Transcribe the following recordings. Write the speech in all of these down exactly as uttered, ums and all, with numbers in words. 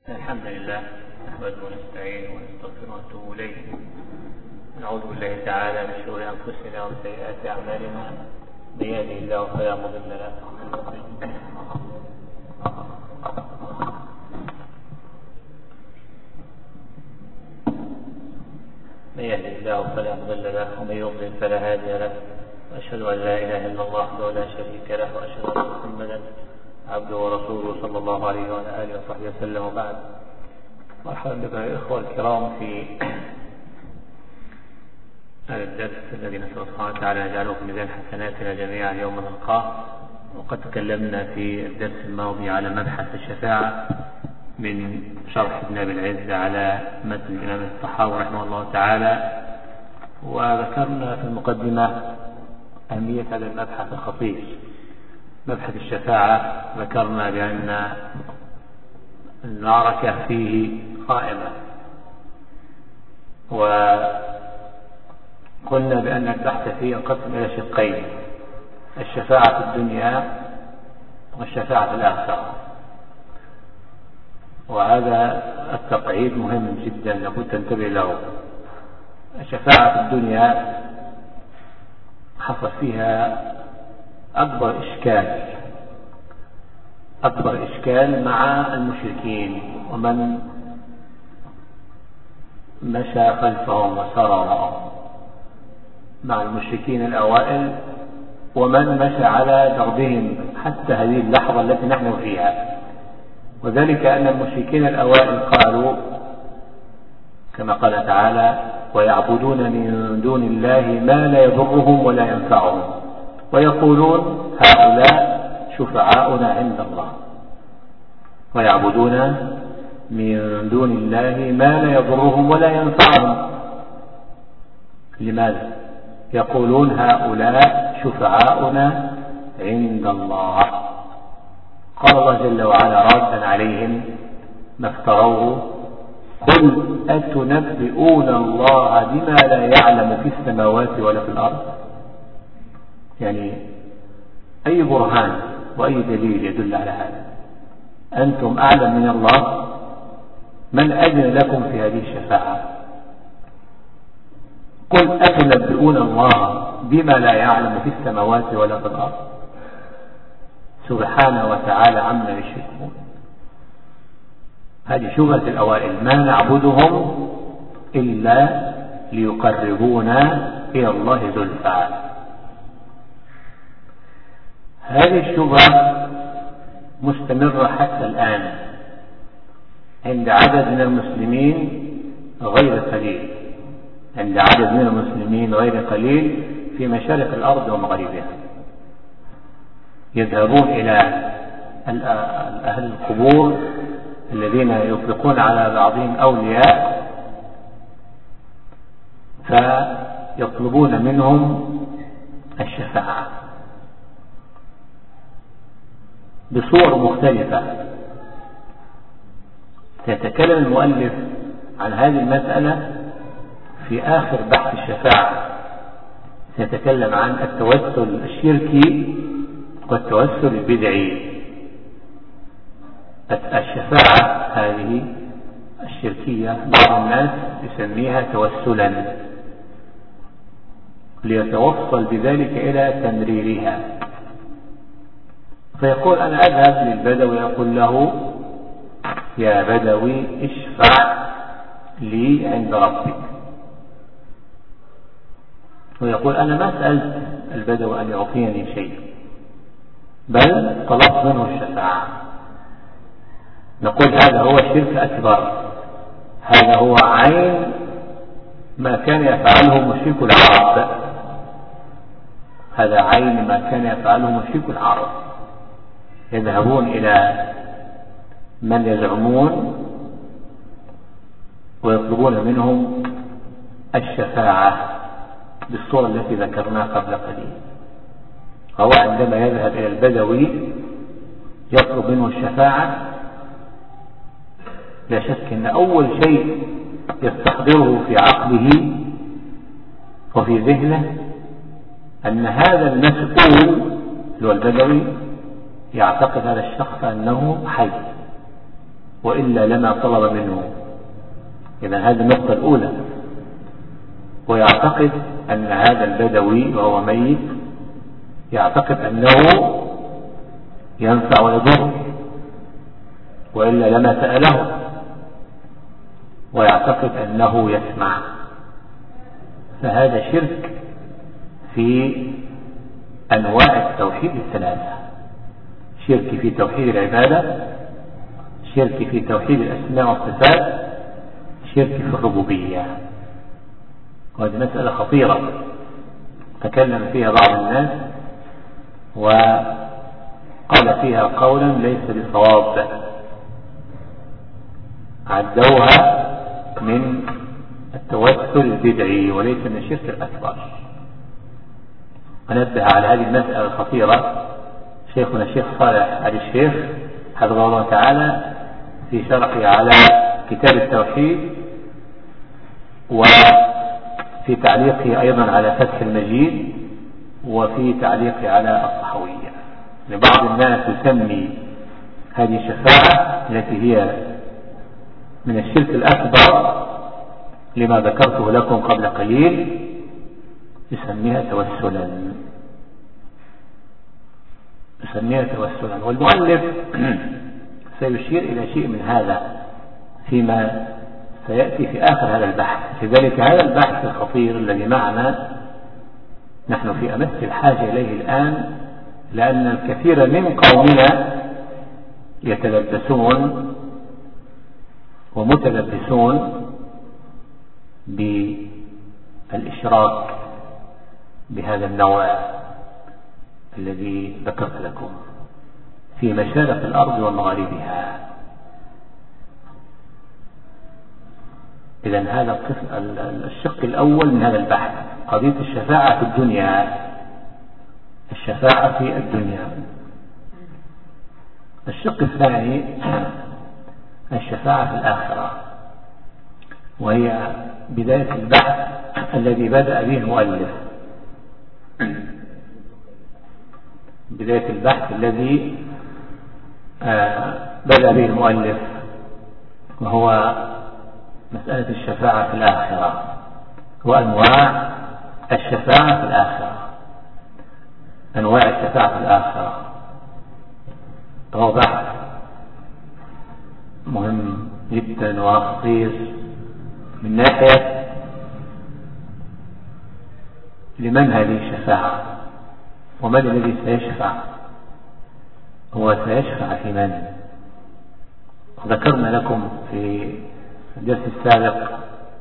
الحمد لله نحمده ونستعينه ونستغفره ونتوب إليه. نعوذ بالله تعالى من شرور أنفسنا وسيئات أعمالنا، من يهده الله فلا مضل له من يهده الله فلا مضل له ومن يضلل فلا هادي له، وأشهد أن لا إله إلا الله وحده لا شريك له، وأشهد أن محمدا عبده ورسوله صلى الله عليه وعلى آله وصحبه وسلم. وبعد، مرحبا بكم الإخوة الكرام في هذا الدرس الذي نسأل الله سبحانه وتعالى أن يجعله في ميزان حسناتنا جميعا يوم نلقاه. وقد تكلمنا في الدرس الماضي على مبحث الشفاعة من شرح ابن أبي العز على متن الإمام الطحاوي رحمه الله تعالى، وذكرنا في المقدمة أهمية هذا المبحث الخطير مبحث الشفاعة. ذكرنا بأن المعركة فيه قائمة، وقلنا بأن البحث فيه ينقسم إلى شقين: الشفاعة في الدنيا والشفاعة في الآخرة. وهذا التقعيد مهم جدا لابد تنتبه له. الشفاعة في الدنيا حصل فيها أكبر إشكال أكبر إشكال مع المشركين ومن مشى خلفهم وسار وراءهم، مع المشركين الأوائل ومن مشى على دربهم حتى هذه اللحظة التي نحن فيها. وذلك أن المشركين الأوائل قالوا كما قال تعالى: ويعبدون من دون الله ما لا يضرهم ولا ينفعهم ويقولون هؤلاء شفعاؤنا عند الله. ويعبدون من دون الله ما لا يضرهم ولا ينفعهم. لماذا؟ يقولون هؤلاء شفعاؤنا عند الله. قال الله جل وعلا رادا عليهم ما افتروه: قل أتنبئون الله بما لا يعلم في السماوات ولا في الأرض. يعني أي برهان وأي دليل يدل على هذا؟ أنتم أعلم من الله؟ من أذن لكم في هذه الشفاعة؟ قل أتنبئون الله بما لا يعلم في السماوات ولا في الأرض سبحانه وتعالى عما يشركون. هذه شبهة الأوائل: ما نعبدهم إلا ليقربونا إلى الله زلفى. هذه الشبهة مستمرة حتى الآن عند عدد من المسلمين غير قليل عند عدد من المسلمين غير قليل في مشارق الأرض ومغاربها. يذهبون إلى أهل القبور الذين يطلقون على بعضهم أولياء، فيطلبون منهم الشفاعة بصور مختلفة. سيتكلم المؤلف عن هذه المسألة في آخر بحث الشفاعة. سيتكلم عن التوسل الشركي والتوسل البدعي. الشفاعة هذه الشركية بعض الناس يسميها توسلا ليتوصل بذلك إلى تمريرها، فيقول: أنا أذهب للبدوي يقول له: يا بدوي اشفع لي عند ربك. ويقول: أنا ما سألت البدوي أن يعطيني شيء، بل طلبت منه الشفاعة. نقول: هذا هو شرك أكبر، هذا هو عين ما كان يفعله مشرك العرب هذا عين ما كان يفعله مشرك العرب. يذهبون إلى من يزعمون ويطلبون منهم الشفاعة بالصورة التي ذكرناها قبل قليل. هو عندما يذهب إلى البدوي يطلب منه الشفاعة، لا شك أن أول شيء يستحضره في عقله وفي ذهنه أن هذا المسؤول اللي هو البدوي يعتقد هذا الشخص أنه حي، وإلا لما طلب منه. إذا هذه النقطة الأولى. ويعتقد أن هذا البدوي وهو ميت يعتقد أنه ينفع ويضر، وإلا لما سأله. ويعتقد أنه يسمع. فهذا شرك في أنواع التوحيد الثلاثة: شرك في توحيد العبادة، شرك في توحيد الأسماء والصفات، شرك في الربوبية. وهذه مسألة خطيرة تكلم فيها بعض الناس وقال فيها قولا ليس بصواب، عدوها من التوسل البدعي وليس من الشرك الأكبر. ونبه على هذه المسألة الخطيرة شيخنا الشيخ صالح علي الشيخ حفظه الله تعالى في شرحه على كتاب التوحيد، وفي تعليقه أيضا على فتح المجيد، وفي تعليقه على الصحوية. لبعض الناس يسمي هذه الشفاعة التي هي من الشرك الأكبر لما ذكرته لكم قبل قليل يسميها توسلا، يسميها توسلا. والمؤلف سيشير إلى شيء من هذا فيما سيأتي في آخر هذا البحث. لذلك هذا البحث الخطير الذي معنا نحن في أمس الحاجة إليه الآن، لأن الكثير من قومنا يتلبسون ومتلبسون بالإشراك بهذا النوع الذي ذكرت لكم في مشارق الأرض ومغاربها. إذن هذا الشق الأول من هذا البحث قضية الشفاعة في الدنيا، الشفاعة في الدنيا. الشق الثاني الشفاعة في الآخرة، وهي بداية البحث الذي بدأ به المؤلف، بداية البحث الذي بدأ به المؤلف، وهو مسألة الشفاعة في الآخرة وأنواع الشفاعة في الآخرة. أنواع الشفاعة في الآخرة هو بحث مهم جدا وخطير من ناحية لمن هذه الشفاعة ومن الذي سيشفع. هو سيشفع في من؟ ذكرنا لكم في الدرس السابق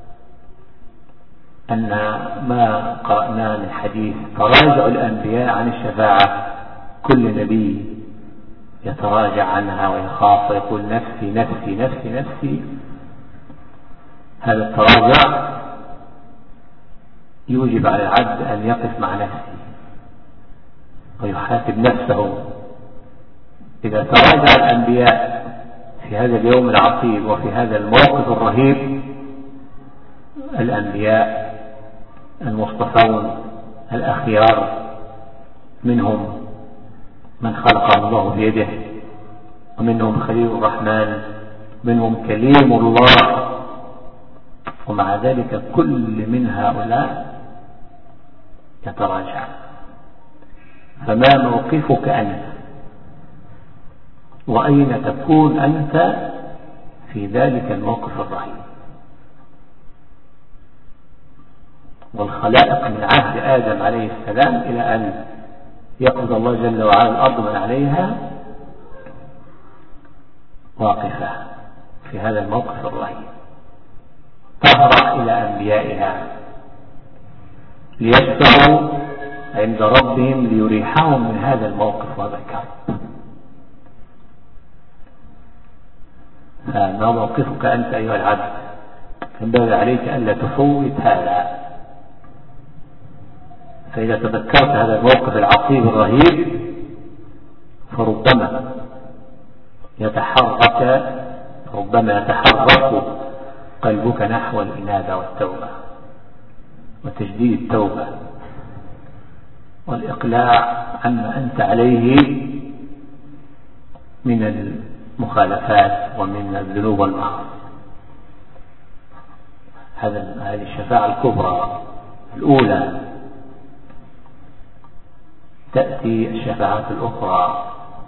أن ما قرأناه من حديث تراجع الأنبياء عن الشفاعة، كل نبي يتراجع عنها ويخاف ويقول نفسي نفسي نفسي نفسي. هذا التراجع يوجب على العبد أن يقف مع نفسه ويحاسب نفسه. إذا تراجع الأنبياء في هذا اليوم العصيب وفي هذا الموقف الرهيب، الأنبياء المصطفون الأخيار منهم من خلقه الله بيده، ومنهم خليل الرحمن، منهم كليم الله، ومع ذلك كل من هؤلاء يتراجع. فما موقفك أنت؟ وأين تكون أنت في ذلك الموقف الرهيب؟ والخلائق من عهد آدم عليه السلام إلى أن يقضى الله جل وعلا الأرض من عليها واقفة في هذا الموقف الرهيب، تهرع إلى أنبيائها ليشفعوا عند ربهم ليريحهم من هذا الموقف وهذا الكرب. فما موقفك أنت أيها العبد؟ ينبغي عليك ألا تفوت هذا. فإذا تذكرت هذا الموقف العصيب الرهيب فربما يتحرك ربما يتحرك قلبك نحو الإنابة والتوبة وتجديد التوبة والإقلاع عما أنت عليه من المخالفات ومن الذنوب والمعاصي. هذا هذه الشفاعة الكبرى الأولى. تأتي الشفاعات الأخرى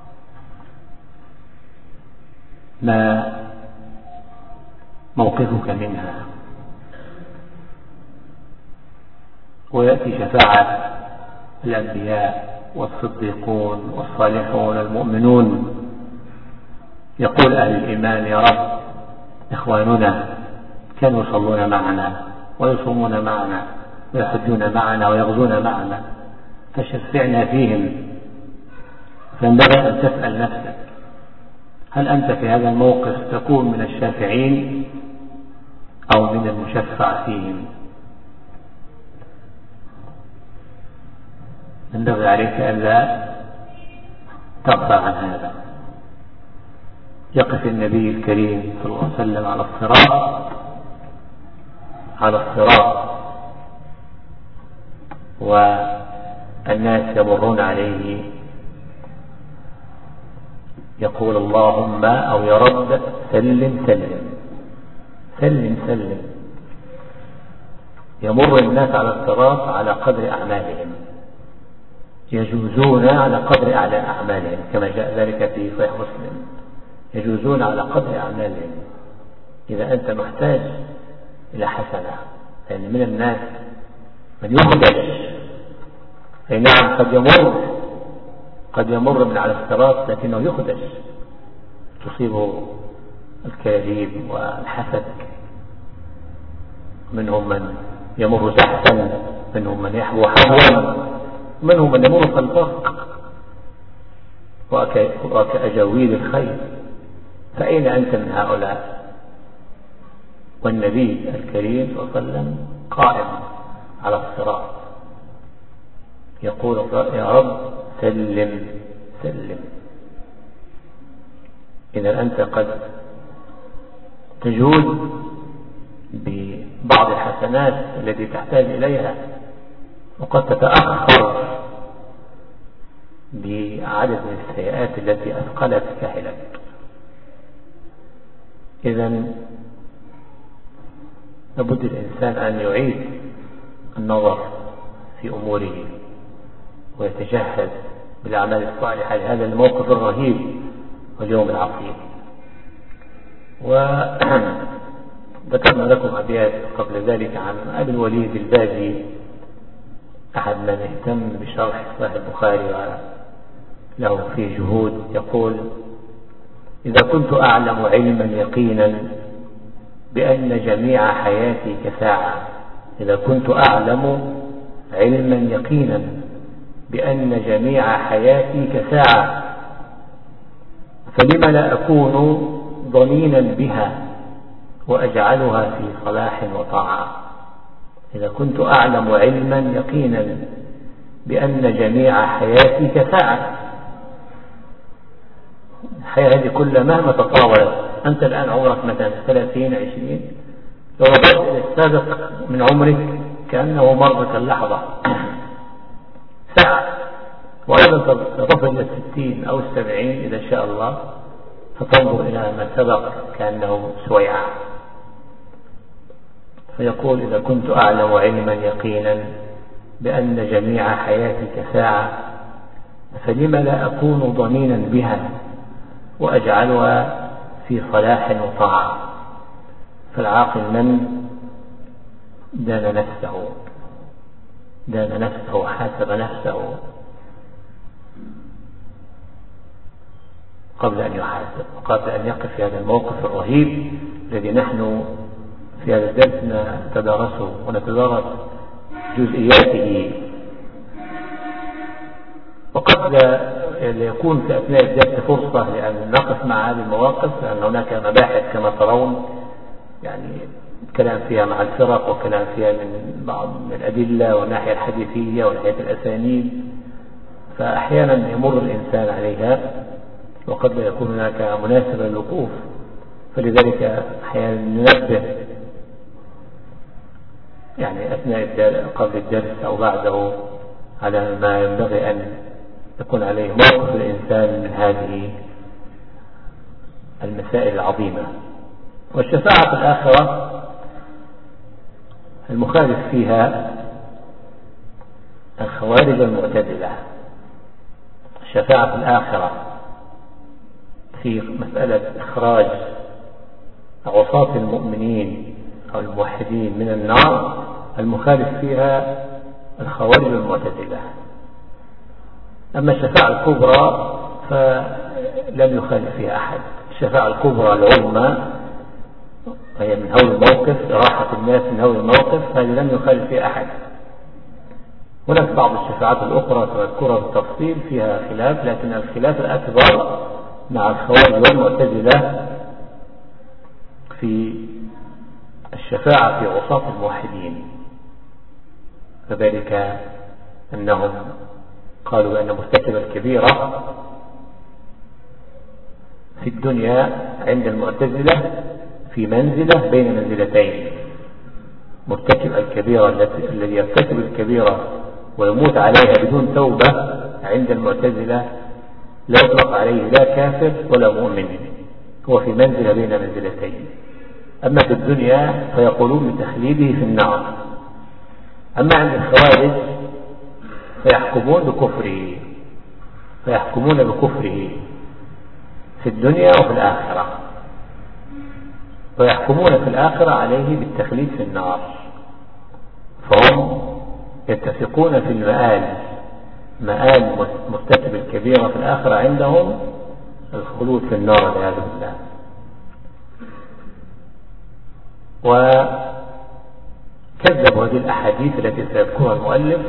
ما موقفك منها؟ ويأتي شفاعة الأنبياء والصديقون والصالحون المؤمنون. يقول أهل الإيمان: يا رب إخواننا كانوا يصلون معنا ويصومون معنا ويحجون معنا ويغزون معنا فشفعنا فيهم. فينبغي أن تسأل نفسك: هل أنت في هذا الموقف تكون من الشافعين أو من المشفع فيهم؟ ينبغي عليك ألا تغفى عن هذا. يقف النبي الكريم صلى الله عليه وسلم على الصراط على الصراط والناس يمرون عليه، يقول: اللهم أو يا رب سلم سلم سلم سلم. يمر الناس على الصراط على قدر أعمالهم، يجوزون على قدر أعمالهم كما جاء ذلك في صحيح مسلم، يجوزون على قدر أعمالهم. إذا أنت محتاج إلى حسنة، لأن يعني من الناس من يخدش. أي نعم، قد يمر قد يمر من على الصراط لكنه يخدش، تصيبه الكاذيب والحسد. منهم من يمر زحفا، منهم من يحبو حبوا، منهم من يمر كالبرق وكأجاويل الخير. فأين أنت من هؤلاء؟ والنبي الكريم صلى الله عليه وسلم قائم على الصراط يقول: يا رب سلم سلم. إذا أنت قد تجود ببعض الحسنات التي تحتاج إليها، وقد تتأخر بعدد من السيئات التي أثقلت كاهلك. إذن لابد الإنسان أن يعيد النظر في أموره ويتجهز بالأعمال الصالحة لهذا الموقف الرهيب واليوم العظيم. وذكرنا لكم أبيات قبل ذلك عن أبي الوليد الباجي، أحد من اهتم بشرح صحيح البخاري وله فيه جهود. يقول: إذا كنت أعلم علما يقينا بأن جميع حياتي كساعة إذا كنت أعلم علما يقينا بأن جميع حياتي كساعة فلم لا أكون ضنينا بها وأجعلها في صلاح وطاعة. إذا كنت أعلم علما يقينا بأن جميع حياتي كساعة، الحياة هذه كلها مهما تطاولت، أنت الآن عمرك مثلا ثلاثين عشرين، لو رجعت إلى السابق من عمرك كأنه مرت اللحظة ساعة، وأيضا تصل إلى الستين أو السبعين إذا شاء الله فتنظر إلى ما سبق كأنه سويعة. فيقول: إذا كنت أعلم علما يقينا بأن جميع حياتي كساعة فلم لا أكون ضنينا بها وأجعلها في صلاح وطاعة. فالعاقل من دان نفسه دان نفسه وحاسب نفسه قبل أن يحاسب وقبل أن يقف في هذا الموقف الرهيب الذي نحن في هذا الدرس نتدارسه ونتدارس جزئياته. وقد يكون في أثناء الدرس فرصة لأن نقف مع هذه المواقف، لأن هناك مباحث كما ترون يعني كلام فيها مع الفرق وكلام فيها من بعض من الأدلة والناحية الحديثية والناحية الأسانيد، فأحيانا يمر الإنسان عليها وقد لا يكون هناك مناسبة للوقوف، فلذلك أحيانا ننبه يعني أثناء قبل الدرس أو بعده على ما ينبغي أن يكون عليه موقف الإنسان من هذه المسائل العظيمة. والشفاعة في الآخرة المخالف فيها الخوارج والمعتزلة. الشفاعة في الآخرة في مسألة إخراج عصاة المؤمنين أو الموحدين من النار المخالف فيها الخوارج والمعتزلة. أما الشفاعة الكبرى فلم يخالف فيها أحد. الشفاعة الكبرى العظمى هي من هول الموقف، إراحة الناس من هول الموقف، هذه لم يخالف فيها أحد. هناك بعض الشفاعات الأخرى سنذكرها بالتفصيل فيها خلاف، لكن الخلاف الأكبر مع الخوارج والمعتزلة في الشفاعة في عصاة الموحدين، فذلك أنهم قالوا بأن مرتكب الكبيرة في الدنيا عند المعتزلة في منزلة بين منزلتين. مرتكب الكبيرة الذي يرتكب الكبيرة ويموت عليها بدون توبة عند المعتزلة لا يطلق عليه لا كافر ولا مؤمن، هو في منزلة بين منزلتين. أما في الدنيا فيقولون بتخليده في النار. أما عند الخوارج فيحكمون بكفره فيحكمون بكفره في الدنيا وفي الآخرة، ويحكمون في الآخرة عليه بالتخليد في النار. فهم يتفقون في المآل، مآل مرتكب الكبيرة في الآخرة عندهم الخلود في النار والعياذ بالله. وكذبوا هذه الأحاديث التي سيذكرها المؤلف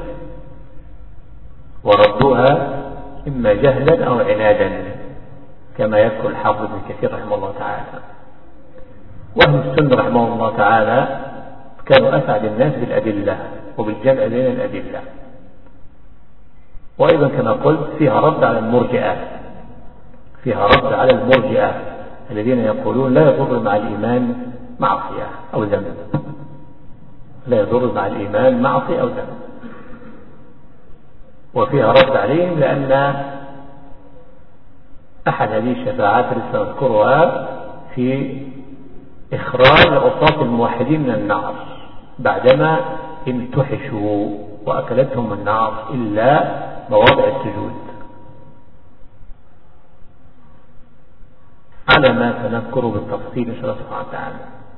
وردوها إما جهلا أو عنادا كما يذكر الحافظ ابن كثير رحمه الله تعالى. وأهل السنة رحمه الله تعالى كانوا أسعد الناس بالأدلة وبالجمع بين الأدلة. وأيضا كما قلت فيها رد على المرجئة فيها رد على المرجئة الذين يقولون لا يضر مع الإيمان معصية أو ذنب لا يضر مع الإيمان معصية أو ذنب وفيها رد عليهم لأن أحد هذه الشفاعات التي سنذكرها في إخراج عصاة الموحدين من النار بعدما امتحشوا وأكلتهم النار إلا مواضع السجود، على ما سنذكره بالتفصيل إن شاء الله سبحانه وتعالى.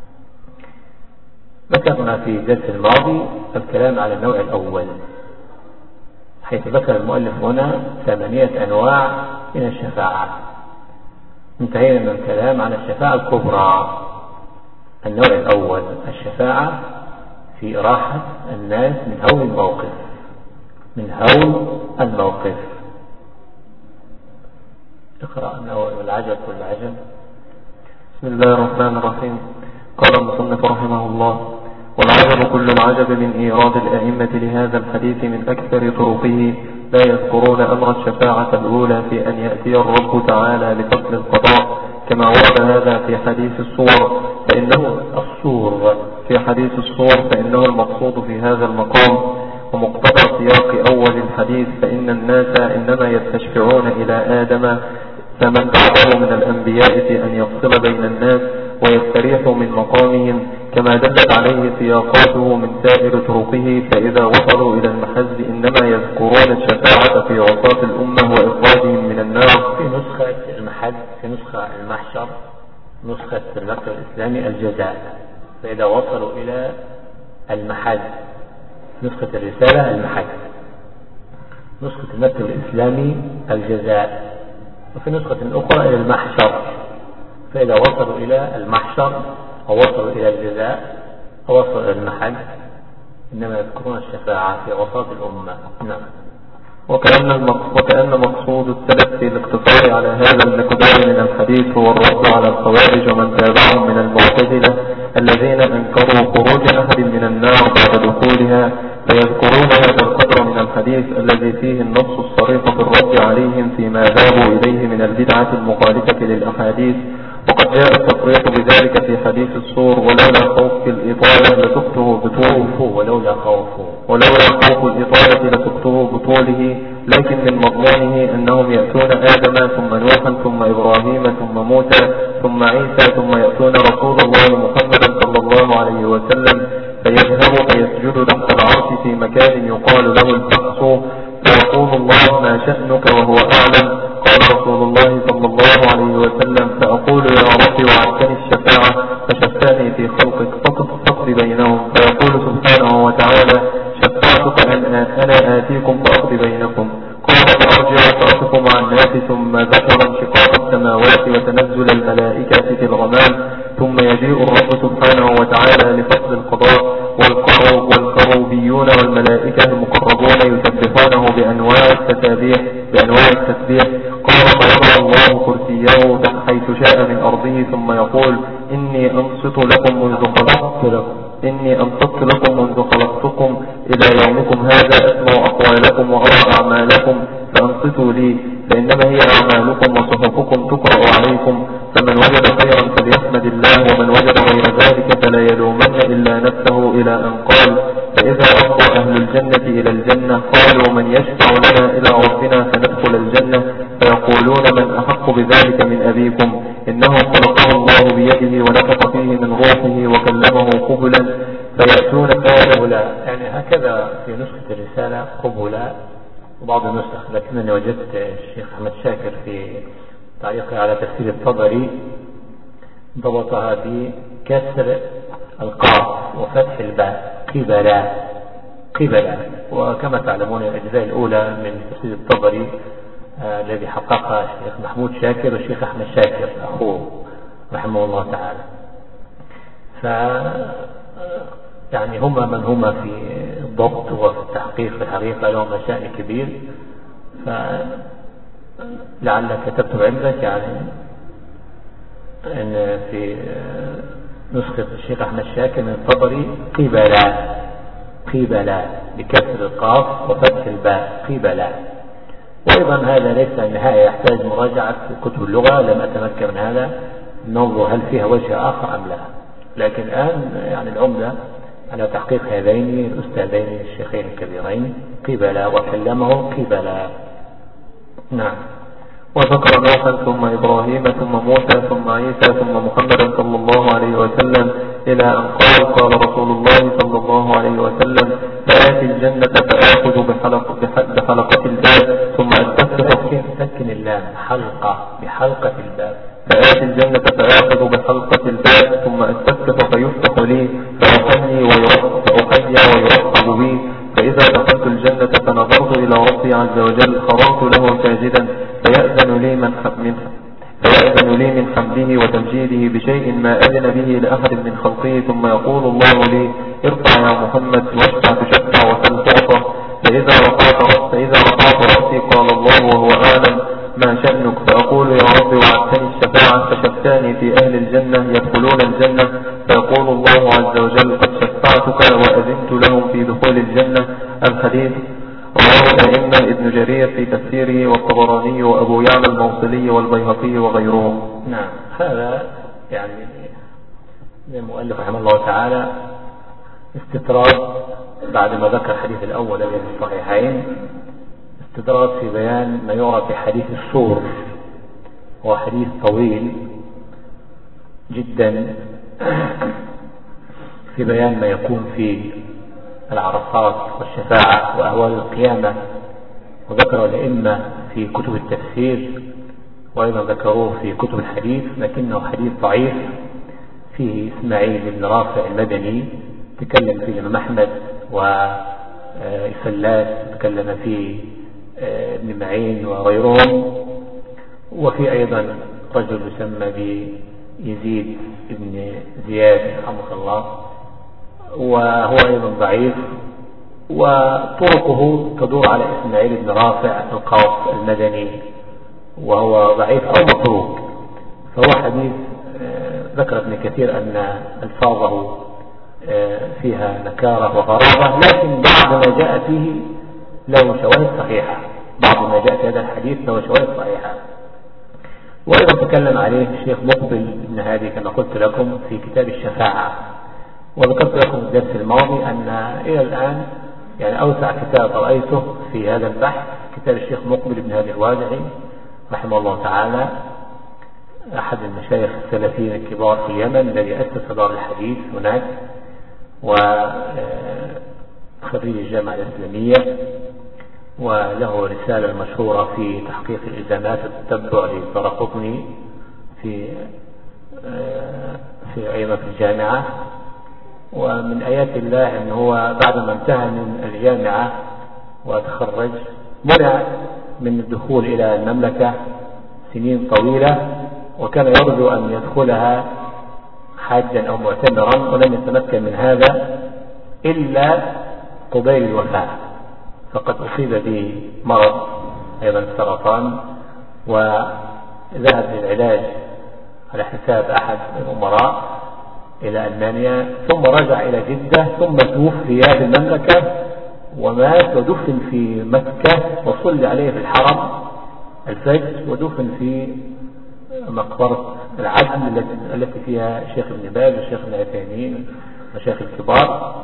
ذكرنا في الدرس الماضي الكلام على النوع الأول، حيث ذكر المؤلف هنا ثمانية أنواع من الشفاعة. انتهينا من الكلام على الشفاعة الكبرى. النوع الأول الشفاعة في إراحة الناس من هول الموقف من هول الموقف اقرأ النوع والعجب كل عجب. بسم الله الرحمن الرحيم. قال المصنف رحمه الله: والعجب كل العجب من إيراد الأئمة لهذا الحديث من أكثر طرقه لا يذكرون أمر الشفاعة الأولى في أن يأتي الرب تعالى لفصل القضاء كما ورد هذا في حديث الصور فإنه الصور في حديث الصور فإنه المقصود في هذا المقام. ومقتضى سياق أول الحديث فإن الناس إنما يستشفعون إلى آدم فمن بعده من الأنبياء في أن يفصل بين الناس ويستريحوا من مقامهم كما دلت عليه سياقاته من سائر طرقه. فإذا وصلوا إلى المحز إنما يذكرون الشفاعة في عصاة الأمة وإخراجهم من النار. في نسخة المحز في نسخة المحشر نسخة المكتب الإسلامي الجزاء، فإذا وصلوا إلى المحز نسخة الرسالة المحز، نسخة المكتب الإسلامي الجزاء، وفي نسخة أخرى إلى المحشر، فإذا وصلوا إلى المحشر أو وصلوا إلى الجزاء أو وصلوا إلى المحل إنما يذكرون الشفاعة في عصاة الأمة. نعم. وكأن, وكأن مقصود السلف في الاقتصار على هذا المقدار من الحديث هو الرد على الخوارج ومن تابعهم من المعتزلة الذين أنكروا خروج أحد من النار بعد دخولها، فيذكرون هذا القدر من الحديث الذي فيه النص الصريح في الرد عليهم فيما ذهبوا إليه من البدعة المخالفة للأحاديث. وقد جاء التصريح بذلك في حديث الصور: ولولا خوف الإطالة لسكته بطوله ولولا خوف ولولا خوف الإطالة لسكته بطوله لكن من مضمونه أنهم يأتون آدم ثم نوحا ثم إبراهيم ثم موسى ثم عيسى ثم يأتون رسول الله محمدا صلى الله عليه وسلم فيذهب فيسجد تحت العرش في مكان يقال له الفحص فيقول الله ما شأنك وهو أعلم. قال رسول الله صلى الله عليه وسلم فأقول يا رب وعدتني الشفاعة فشفاني في خلقك فاقض بينهم. فيقول سبحانه وتعالى شفاعتك أن أنا آتيكم فأقضي بينكم. قال فأرجع فأقف مع الناس ثم ذكر انشقاق السماوات وتنزل الملائكة في الغمام ثم يجيء الرب سبحانه وتعالى لفصل القضاء والقرو والكروبيون والملائكة المقربون يسبحونه بأنواع التسبيح بأنواع التسبيح. قال فيضع الله كرسيه حيث شاء من أرضه ثم يقول إني أنصت لكم منذ خلقت لكم إني أنصت لكم منذ خلقتكم إلى يومكم هذا أسمع أقوالكم وأرى أعمالكم فأنصتوا لي فإنما هي أعمالكم وصحفكم تقرأ عليكم فمن وجد خيرا فليحمد الله ومن وجد غير ذلك فلا يلومن إلا نفسه إلى أن قال فإذا أفضى أهل الجنة إلى الجنة قالوا من يشفع لنا إلى ربنا فندخل الجنة فيقولون من أحق بذلك من أبيكم إنه خلقه الله بيده ونفخ فيه من روحه وكلمه قبلا فيأتون قبلا يعني هكذا في نسخة الرسالة قبلا وبعض النسخ لكنني وجدت الشيخ أحمد شاكر في تعليقه على تفسير الطبري ضبطها بكسر القاف وفتح الباء قبلا قبلا. وكما تعلمون الأجزاء الأولى من تفسير الطبري آه الذي حققها الشيخ محمود شاكر والشيخ أحمد شاكر أخوه رحمه الله تعالى. ف يعني هما من هما في الضبط وفي التحقيق في الحقيقة لهم شأن كبير. فلعلك كتبت عندك يعني أن في نسخة الشيخ أحمد شاكر من الطبري قبلا قبلا بكسر القاف وفتح الباء قبلا. وأيضا هذا ليس النهاية يحتاج مراجعة كتب اللغة لم أتمكن من هذا ننظر هل فيها وجه آخر أم لا. لكن الآن يعني العمدة على تحقيق هذين الأستاذين الشيخين الكبيرين قبلا وكلمه قبلا. نعم. وذكر نوحا ثم إبراهيم ثم موسى ثم عيسى ثم محمدا صلى الله عليه وسلم إلى أن قال قال رسول الله صلى الله عليه وسلم فآتي الجنة فآخذ بحلق بحلقة الباب ثم أستفتح سكن اللام حلقة بحلقة الباب فآتي الجنة فآخذ بحلقة الباب ثم أستفتح فيفتح لي فأحيي ويرحب بي فإذا دخلت الجنة فنظرت إلى ربي عز وجل خررت له ساجدا فيأذن لي من فيأذن لي من حمده وتمجيده بشيء ما أذن به لأحد من خلقه ثم يقول الله لي ارفع يا محمد واشفع تشفع وسل تعطى فإذا رفعت فإذا رفعت رأسي قال الله وهو أعلم ما شأنك فأقول يا رب وعدتني الشفاعة فشفتاني في أهل الجنة يدخلون الجنة فيقول الله عز وجل قد شفعتك وأذنت لهم في دخول الجنة. الحديث رواه الأئمة ابن جرير في تفسيره والطبراني وأبو يعلى الموصلي والبيهقي وغيرهم. نعم. هذا يعني المؤلف رحمه الله تعالى استطراد بعد ما ذكر الحديث الأول الذي في الصحيحين استدراج في بيان ما يعرف بحديث السور. هو حديث طويل جدا في بيان ما يكون في العرصات والشفاعة وأهوال القيامة. وذكر الأئمة في كتب التفسير وأيضا ذكروه في كتب الحديث لكنه حديث ضعيف. فيه إسماعيل بن رافع المدني تكلم فيه الإمام أحمد وإفلاس تكلم فيه ابن معين وغيرهم. وفي أيضا رجل يسمى بيزيد بن زياد رحمه الله وهو أيضا ضعيف. وطرقه تدور على إسماعيل بن رافع القاص المدني وهو ضعيف أو متروك. فهو حديث ذكر ابن كثير أن ألفاظه فيها نكارة وغرابة لكن بعض ما جاء فيه له شواهد صحيحة. بعض ما جاء في هذا الحديث له شواهد صحيحة. وأيضا تكلم عليه الشيخ مقبل بن هادي كما قلت لكم في كتاب الشفاعة. وذكرت لكم في الدرس الماضي أن إلى الآن يعني أوسع كتاب رأيته في هذا البحث كتاب الشيخ مقبل بن هادي الوادعي رحمه الله تعالى أحد المشايخ السلفيين الكبار في اليمن الذي أسس دار الحديث هناك، وخريج الجامعة الإسلامية، وله رسالة مشهورة في تحقيق الإلزامات والتتبع للدارقطني في في أيضا في الجامعة. ومن آيات الله أنه هو بعدما انتهى من الجامعة وتخرج منع من الدخول إلى المملكة سنين طويلة، وكان يرجو أن يدخلها حاجا أو معتمرا، ولم يتمكن من هذا إلا قبيل الوفاة، فقد أصيب بمرض أيضا السرطان وذهب للعلاج على حساب أحد الأمراء إلى ألمانيا، ثم رجع إلى جدة، ثم توفي في المملكة ومات ودفن في مكة، وصلي عليه في الحرم الفجر، ودفن في مقبرة العدل التي فيها الشيخ ابن باز والشيخ ابن عثيمين والشيخ الكبار.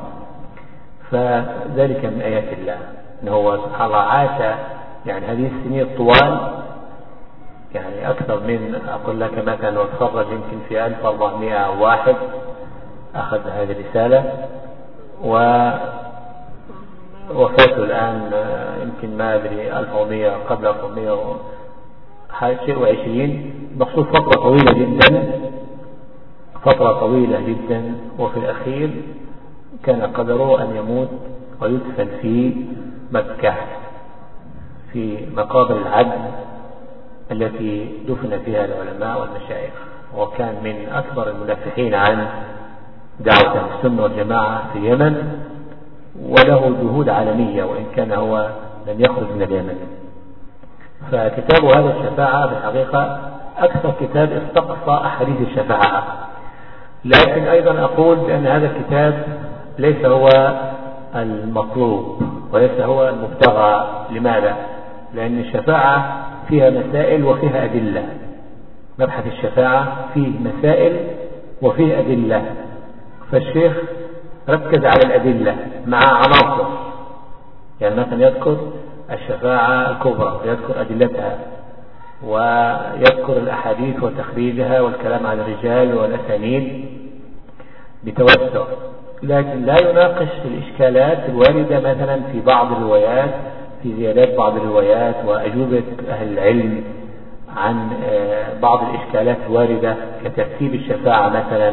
فذلك من آيات الله أنه هو سبحان الله عاش يعني هذه السنين الطوال، يعني أكثر من أقول لك مثلا وتخرج يمكن في ألف وأربعمائة وواحد أخذ هذه الرسالة، ووفاته الآن يمكن ما أدري ألف ومائة قبل ألف ومائة شيء وعشرين، مقصود فترة طويلة جدا، فترة طويلة جدا. وفي الأخير كان قدره أن يموت ويدفن في مكة في مقابر العدل التي دفن فيها العلماء والمشايخ، وكان من أكبر المدافعين عن دعوة السنة والجماعة في اليمن، وله جهود عالمية وإن كان هو لم يخرج من اليمن. فكتاب هذا الشفاعة بالحقيقة أكثر كتاب استقصى أحاديث الشفاعة، لكن أيضا أقول بأن هذا الكتاب ليس هو المطلوب وليس هو المبتغى. لماذا؟ لأن الشفاعة فيها مسائل وفيها أدلة. مبحث الشفاعة فيه مسائل وفيه أدلة، فالشيخ ركز على الأدلة مع عناصر، يعني مثلا يذكر الشفاعة الكبرى ويذكر أدلتها ويذكر الأحاديث وتخريجها والكلام عن الرجال والأسانيد بتوسع، لكن لا يناقش الإشكالات الواردة مثلا في بعض الروايات، في زيادات بعض الروايات وأجوبة أهل العلم عن بعض الإشكالات الواردة كترتيب الشفاعة مثلا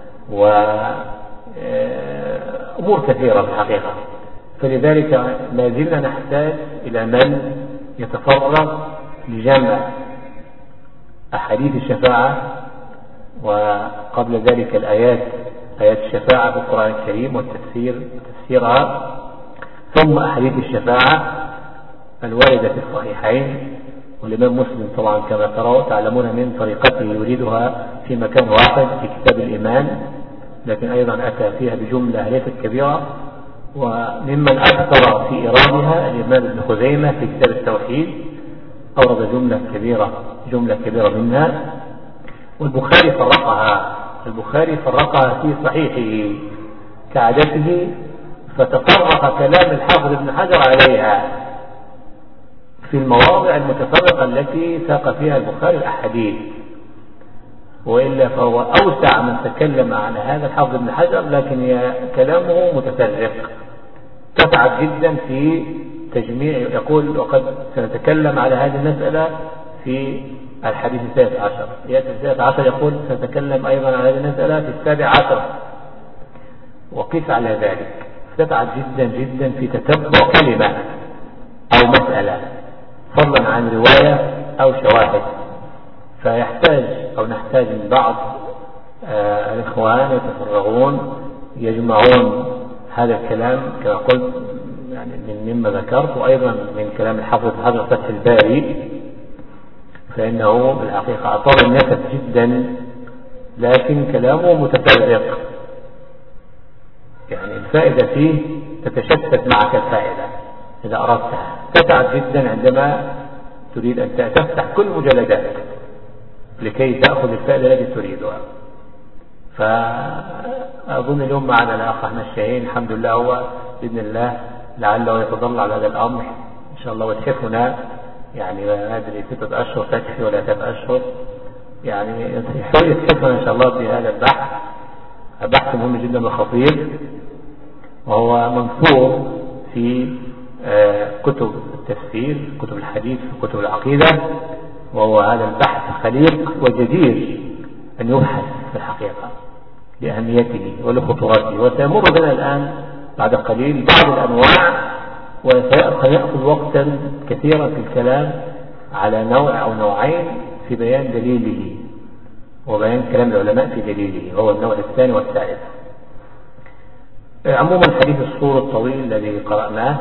وأمور كثيرة في الحقيقة. فلذلك ما زلنا نحتاج إلى من يتفرغ لجمع أحاديث الشفاعة، وقبل ذلك الآيات آيات الشفاعة في القرآن الكريم والتفسير تفسيرها، ثم أحاديث الشفاعة الواردة في الصحيحين. والإمام مسلم طبعا كما تروا تعلمون من طريقته يريدها في مكان واحد في كتاب الإيمان، لكن أيضا أتى فيها بجملة ليست كبيرة. وممن أكثر في إيرادها الإمام ابن خزيمة في كتاب التوحيد أورد جملة كبيرة جملة كبيرة منها. والبخاري فرقها البخاري فرقها في صحيحه كعادته، فتفرق كلام الحافظ ابن حجر عليها في المواضع المتفرقة التي ساق فيها البخاري الأحاديث، وإلا فهو أوسع من تكلم عن هذا الحافظ ابن حجر، لكن كلامه متفرق. تتعب جدا في تجميع، يقول وقد سنتكلم على هذه المسألة في الحديث الثالث عشر، يأتي الثالث عشر يقول سنتكلم أيضا على هذه المسألة في السابع عشر، وقف على ذلك. تتعب جدا جدا في تتبع كلمة أو مسألة فضلا عن رواية أو شواهد. فيحتاج أو نحتاج من بعض آه الإخوان يتفرغون يجمعون هذا الكلام كما قلت، يعني من مما ذكرت، وأيضا من كلام الحافظ حجر فتح الباري، فإنه بالحقيقة أطال النفس جدا لكن كلامه متفرق، يعني الفائدة فيه تتشتت معك الفائدة إذا أردتها. تتعب جدا عندما تريد أن تفتح كل مجلدات لكي تأخذ الفائدة التي تريدها. فأظن اليوم معنا الأخ أحمد شاهين الحمد لله، هو بإذن الله لعله يتضلع على هذا الأمر إن شاء الله، وتكفنا يعني ما أدري ستة أشهر تكفي ولا ثلاث أشهر، يعني يتحفنا إن شاء الله في هذا البحث. بحث مهم جدا وخطير، وهو منثور في كتب التفسير، كتب الحديث، كتب العقيدة، وهو هذا البحث خليق وجدير أن يبحث في الحقيقة لأهميته ولخطورته. وسيمر بنا الآن بعد قليل بعض الأنواع، وسيأخذ وقتا كثيرا في الكلام على نوع أو نوعين في بيان دليله وبيان كلام العلماء في دليله، وهو النوع الثاني والثالث. عموما حديث الصور الطويل الذي قرأناه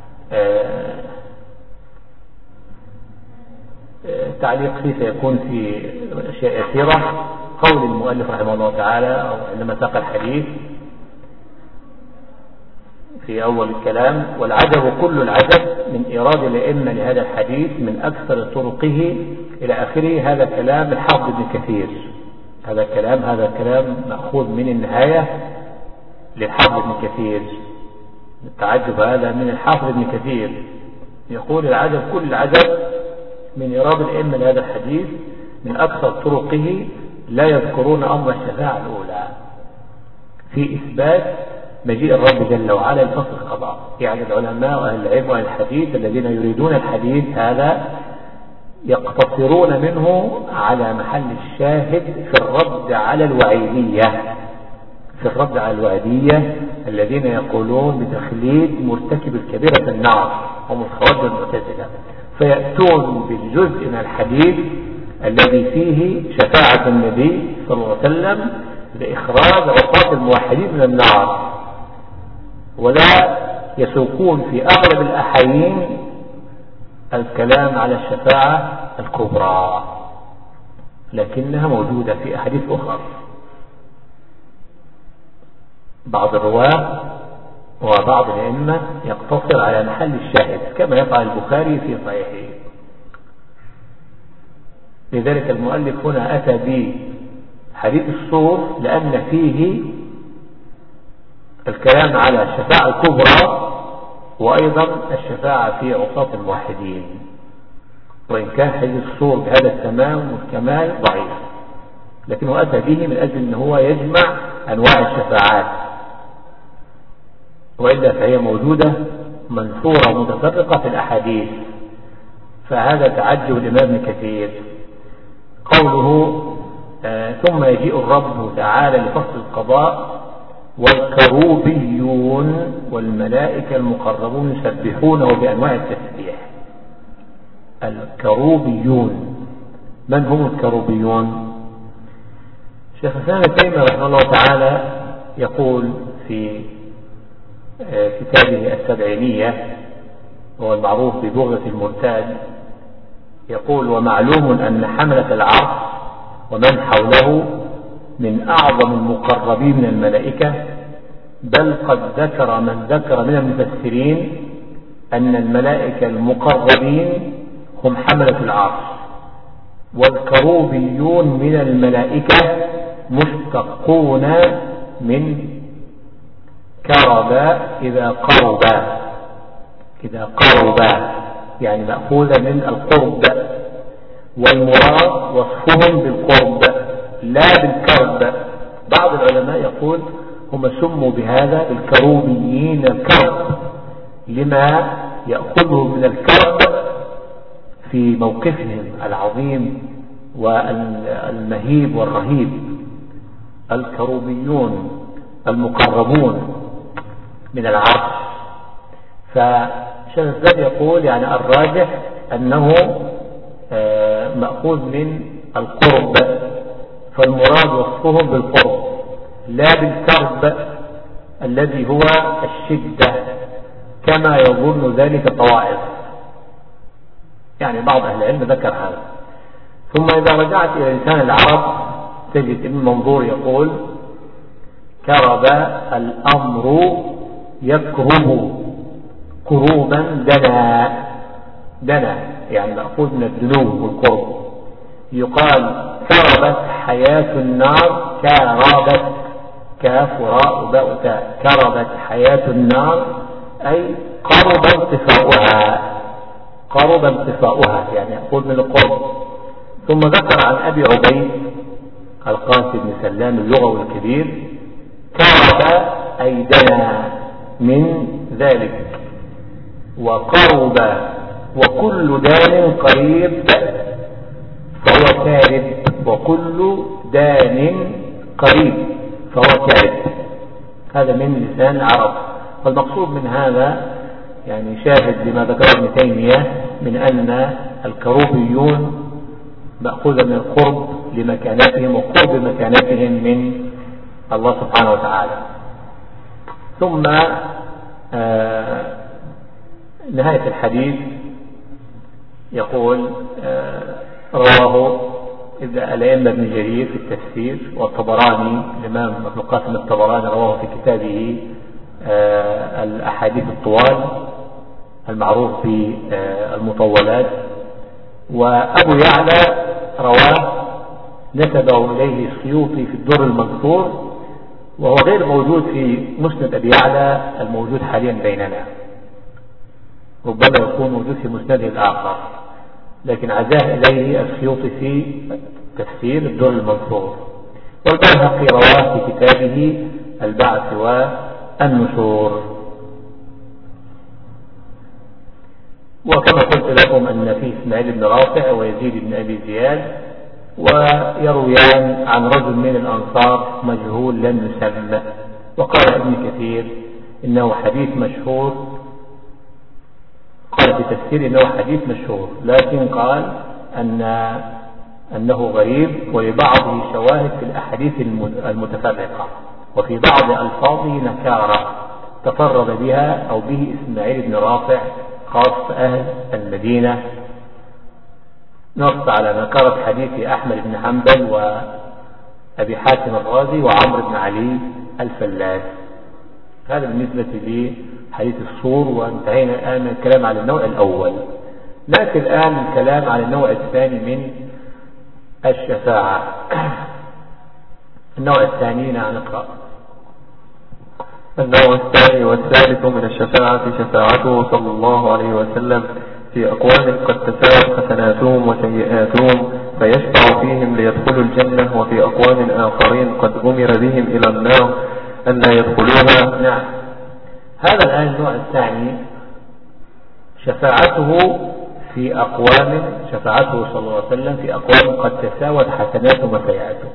تعليق فيه سيكون في أشياء يسيرة. قول المؤلف رحمه الله تعالى أو عندما ساق الحديث في أول الكلام: والعجب كل العجب من إيراد الأئمة لهذا الحديث من أكثر طرقه إلى آخره. هذا كلام الحافظ ابن كثير، هذا كلام هذا كلام مأخوذ من النهاية للحافظ ابن كثير. التعجب هذا من الحافظ ابن كثير، يقول: العجب كل العجب من إيراد الأئمة لهذا الحديث من أكثر طرقه لا يذكرون أمر الشفاعة الأولى في إثبات مجيء الرب جل وعلا لفصل القضاء. يعني العلماء وأهل العلم وأهل الحديث الذين يريدون الحديث هذا يقتصرون منه على محل الشاهد في الرد على الوعيدية، في الرد على الوعيدية الذين يقولون بتخليد مرتكب الكبيرة النار، هم الخوارج المعتزلة، فيأتون بالجزء من الحديث الذي فيه شفاعة النبي صلى الله عليه وسلم لإخراج عصاة الموحدين من النار، ولا يسوقون في أغلب الأحايين الكلام على الشفاعة الكبرى، لكنها موجودة في أحاديث أخرى. بعض الرواة وبعض الأئمة يقتصر على محل الشاهد كما يفعل البخاري في صحيحه. لذلك المؤلف هنا أتى بحديث الصور لأن فيه الكلام على الشفاعة الكبرى وأيضا الشفاعة في عصاة الموحدين، وإن كان حديث الصور بهذا التمام والكمال ضعيف، لكنه أتى به من أجل أنه هو يجمع أنواع الشفاعات، وإلا فهي موجودة منثورة متفرقة في الأحاديث. فهذا تعجب الإمام ابن كثير. قوله آه ثم يجيء الرب تعالى لفصل القضاء والكروبيون والملائكة المقربون يسبحونه بأنواع التسبيح. الكروبيون، من هم الكروبيون؟ شيخ الإسلام ابن تيمية رحمه الله تعالى يقول في كتابه السبعينية وهو المعروف ببغية المرتاد، يقول: ومعلوم أن حملة العرش ومن حوله من أعظم المقربين من الملائكة، بل قد ذكر من ذكر من المفسرين أن الملائكة المقربين هم حملة العرش، والكروبيون من الملائكة مشتقون من كرب إذا قرب، إذا قرب يعني مأخوذة من القرب، والمراد وصفهم بالقرب لا بالكرب. بعض العلماء يقول هم سموا بهذا الكروبيين الكرب لما يأخذه من الكرب في موقفهم العظيم والمهيب والرهيب. الكروبيون المقربون من العرش. فشيخ الإسلام يقول يعني الراجح أنه مأخوذ من القرب، فالمراد وصفهم بالقرب لا بالكرب الذي هو الشدة كما يظن ذلك طوائف. يعني بعض أهل العلم ذكر هذا. ثم إذا رجعت إلى لسان العرب تجد ابن منظور يقول: كرب الأمر يكرب كروبا دنا، دنا يعني مأخوذ من الدنو والقرب. يقال كربت حياة النار، كربت كاف وراء وباء تاء، كربت حياة النار أي قرب انطفاؤها، قرب انطفاؤها يعني يأخذ من القرب. ثم ذكر عن أبي عبيد القاسم بن سلام اللغوي الكبير: كرب أي دنا من ذلك، وقرب وكل دان قريب فهو كارب، وكل دان قريب فهو كارب. هذا من لسان العرب. والمقصود من هذا يعني شاهد لما ذكره ابن تيمية من أن الكروبيون مأخوذ من القرب لمكانتهم وقرب مكانتهم من الله سبحانه وتعالى. ثم آه نهاية الحديث يقول آه رواه الأئمة ابن جرير في التفسير، والطبراني الإمام ابن القاسم الطبراني رواه في كتابه آه الأحاديث الطوال المعروف في آه المطولات، وأبو يعلى رواه نسبه إليه السيوطي في الدر المنثور، وهو غير موجود في مسند أبي يعلى الموجود حاليا بيننا، ربما يكون موجود في مسنده الآخر، لكن عزاه إليه السيوطي في تفسير الدر المنثور. والبيهقي رواه في كتابه البعث والنشور. وكما قلت لكم أن فيه إسماعيل بن رافع ويزيد بن أبي زياد، ويرويان عن رجل من الأنصار مجهول لم يسمى. وقال ابن كثير إنه حديث مشهور، قال في تفسير إنه حديث مشهور، لكن قال أن أنه غريب ولبعضه شواهد في الأحاديث المتفرقة، وفي بعض ألفاظه نكارة تفرد بها أو به إسماعيل بن رافع خاص أهل المدينة، نص على نكارة حديث أحمد بن حنبل وأبي حاتم الرازي وعمرو بن علي الفلاس. هذا بالنسبة لحديث الصور. وانتهينا الآن من الكلام على النوع الأول. نأتي الآن الكلام على النوع الثاني من الشفاعة. النوع الثاني نعم نقرأ. النوع الثاني والثالث من الشفاعة شفاعته صلى الله عليه وسلم في أقوام قد تساوت حسناتهم وسيئاتهم فيشفع فيهم ليدخلوا الجنة، وفي أقوام آخرين قد أمر بهم إلى النار أن لا يدخلوها. نعم، هذا الآن النوع الثاني شفاعته في أقوام شفاعته صلى الله عليه وسلم في أقوام قد تساوت حسناتهم وسيئاتهم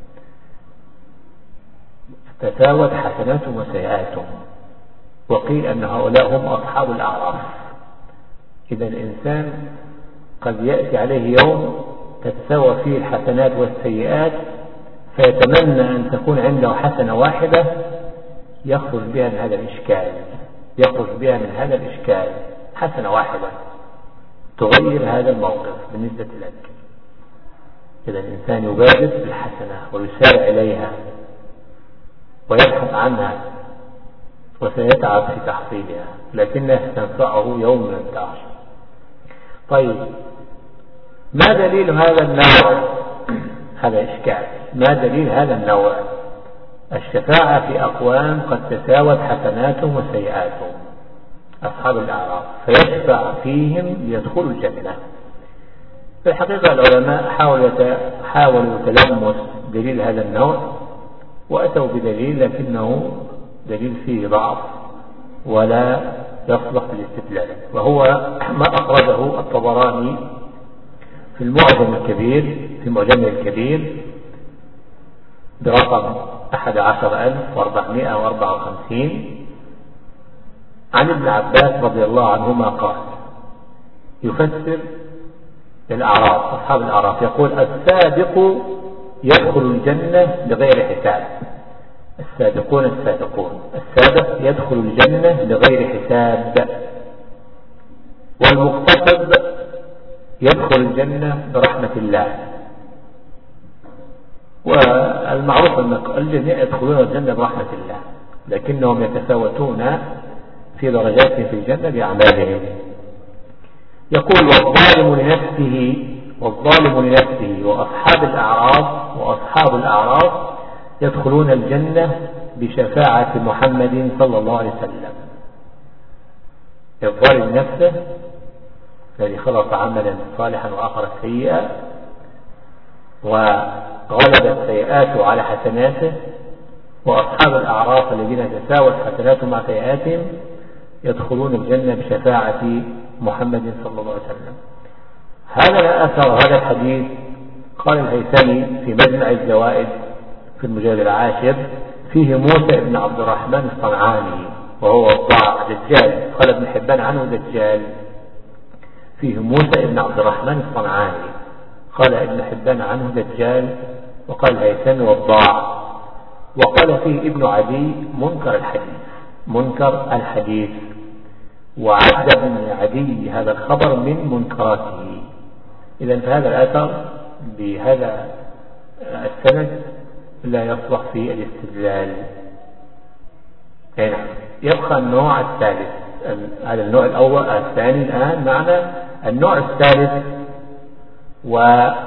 تساوت حسناتهم وسيئاتهم وقيل أن هؤلاء هم أصحاب الأعراف. إذا الإنسان قد يأتي عليه يوم تتساوى فيه الحسنات والسيئات، فيتمنى أن تكون عنده حسنة واحدة يخرج بها من هذا الإشكال يخرج بها من هذا الإشكال حسنة واحدة تغير هذا الموقف بالنسبة لك. إذا الإنسان يبادر بالحسنة ويسارع إليها ويبحث عنها وسيتعب في تحصيلها، لكنها ستنفعه يوم من الدهر. طيب، ما دليل هذا النوع؟ هذا إشكال. ما دليل هذا النوع؟ الشفاعة في أقوام قد تساوت حسناتهم وسيئاتهم أصحاب الأعراف فيشفع فيهم ليدخلوا الجنة. في الحقيقة العلماء حاولوا حاولوا تلمس دليل هذا النوع وأتوا بدليل، لكنه دليل فيه ضعف ولا يصلح للاستدلال، وهو ما أخرجه الطبراني في المعجم الكبير في معجمه الكبير برقم أحد عشر ألف وأربعمائة وأربعة وخمسين عن ابن عباس رضي الله عنهما قال يفسر الأعراف أصحاب الأعراف يقول: السابق يدخل الجنة بغير حساب. السابقون السابقون السابق يدخل الجنة بغير حساب، والمقتصد يدخل الجنة برحمة الله. والمعروف أن الجميع يدخلون الجنة برحمة الله، لكنهم يتفاوتون في درجاتهم في الجنة بأعمالهم. يقول: والظالم لنفسه والظالم لنفسه وأصحاب الأعراف وأصحاب الأعراف يدخلون الجنة بشفاعة محمد صلى الله عليه وسلم. الظالم نفسه الذي خلق عملا صالحا وآخر سيئا وغلبت سيئاته على حسناته، وأصحاب الأعراف الذين تساوت حسناتهم مع سيئاتهم يدخلون الجنة بشفاعة محمد صلى الله عليه وسلم. هذا الأثر هذا الحديث قال الهيثمي في مجمع الزوائد في المجلد العاشر فيه موسى بن عبد الرحمن الصنعاني وهو وضاع دجال، قال ابن حبان عنه دجال. فيه موسى بن عبد الرحمن الصنعاني قال ابن حبان عنه دجال، وقال الهيثمي وضاع، وقال فيه ابن عدي منكر الحديث منكر الحديث وعد ابن عدي هذا الخبر من منكراته. إذن فهذا الأثر بهذا السند لا يصلح في الاستدلال. هنا يبقى النوع الثالث. هذا النوع الأول الثاني الآن معنا النوع الثالث، و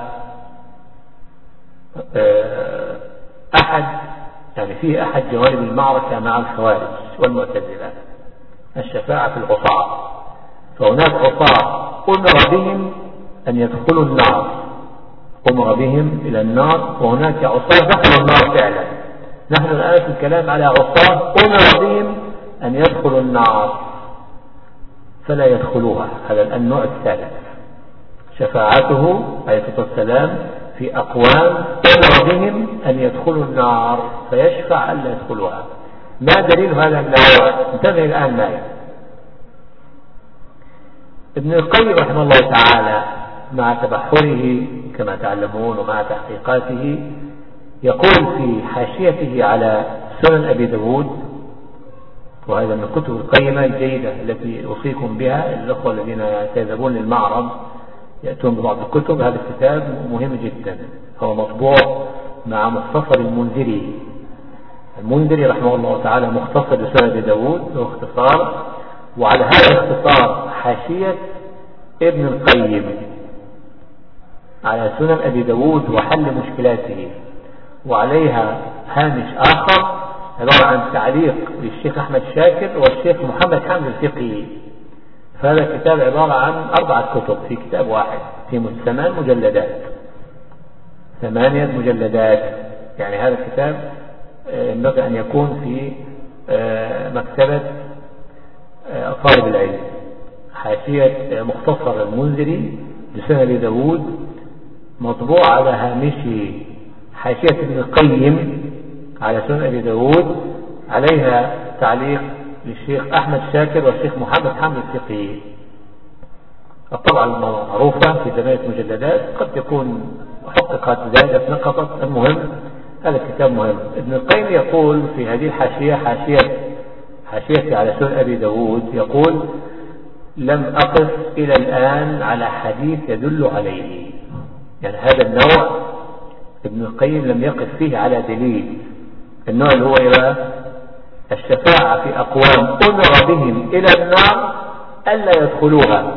أحد يعني فيه أحد جوانب المعركة مع الخوارج والمعتزلة، الشفاعة في العصاة. فهناك عصاة أمر بهم أن يدخلوا النار، أمر بهم إلى النار، وهناك عصاة دخلوا النار فعلا. نحن الآن في الكلام على عصاة أمر بهم أن يدخلوا النار فلا يدخلوها. هذا النوع الثالث، شفاعته عليه الصلاة والسلام في أقوام أمر بهم أن يدخلوا النار فيشفع ألا يدخلوها. ما دليل هذا النوع؟ انتبه الآن معي. ابن القيم رحمه الله تعالى مع تبحره كما تعلمون ومع تحقيقاته يقول في حاشيته على سنن أبي داود، وهذا من الكتب القيمة الجيدة التي أوصيكم بها الأخوة الذين يذهبون للمعرض يأتون ببعض الكتب. هذا الكتاب مهم جدا، هو مطبوع مع مختصر المنذري. المنذري رحمه الله تعالى مختصر لسنن أبي داود له اختصار، وعلى هذا الاختصار حاشية ابن القيم على سنن أبي داود وحل مشكلاته، وعليها هامش آخر عبارة عن تعليق للشيخ أحمد شاكر والشيخ محمد حامد الفقي. فهذا الكتاب عبارة عن أربعة كتب في كتاب واحد، في ثمان مجلدات ثمانية مجلدات. يعني هذا الكتاب ينبغي أن يكون في مكتبة طالب العلم. حاشية مختصر المنذري لسنن أبي داود مطبوع على هامشه حاشية ابن القيم على سنن أبي داود، عليها تعليق للشيخ أحمد شاكر والشيخ محمد حامد الفقي. الطبعة المعروفة في ثمانية مجلدات، قد تكون حققت زادت نقطت، المهم هذا الكتاب مهم. ابن القيم يقول في هذه الحاشية حاشية حاشية على سنن أبي داود يقول: لم أقف إلى الآن على حديث يدل عليه. يعني هذا النوع ابن القيم لم يقف فيه على دليل. النوع اللي هو إيه؟ الشفاعة في أقوام أمر بهم إلى النار ألا يدخلوها.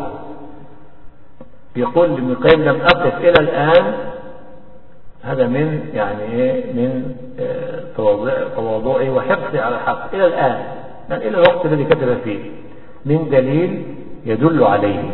يقول ابن القيم: لم أقف إلى الآن، هذا من يعني إيه من تواضعه وحرصه على الحق إلى الآن، يعني إلى الوقت الذي كتب فيه، من دليل يدل عليه.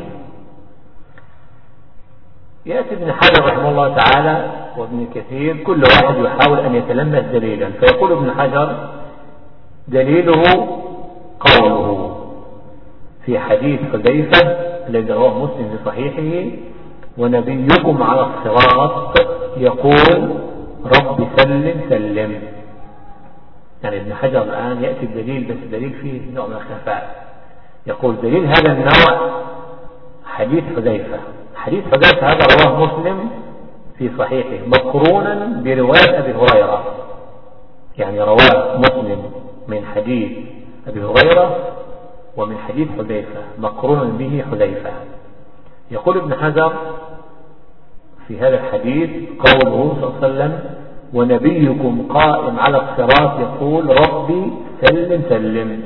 يأتي ابن حجر رحمه الله تعالى وابن كثير كل واحد يحاول أن يتلمس دليلا، فيقول ابن حجر: دليله قوله في حديث حذيفة الذي رواه مسلم في صحيحه: ونبيكم على الصراط يقول رب سلم سلم. يعني ابن حجر الآن يأتي الدليل، بس الدليل فيه نوع من الخفاء. يقول دليل هذا النوع حديث حذيفة. حديث حذيفة هذا رواه مسلم في صحيحه مقرونا برواية أبي هريرة، يعني رواه مسلم من حديث أبي هريرة ومن حديث حذيفة مقرونا به حذيفة. يقول ابن حجر في هذا الحديث قوله صلى الله عليه وسلم: ونبيكم قائم على الصراط يقول ربي سلم سلم.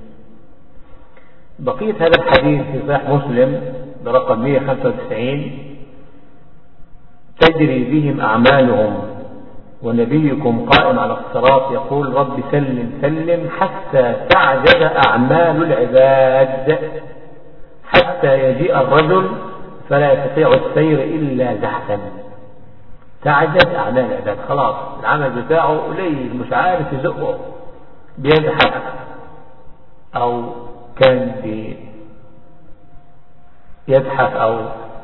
بقية هذا الحديث في صحيح مسلم برقم مئة وخمسة وتسعين: تجري بهم أعمالهم ونبيكم قائم على الصراط يقول رب سلم سلم حتى تعجز أعمال العباد حتى يجيء الرجل فلا يستطيع السير إلا زحفا. تعجز أعمال العباد، خلاص العمل بتاعه قليل مش عارف يزقه، بيزحف أو كان يزحف أو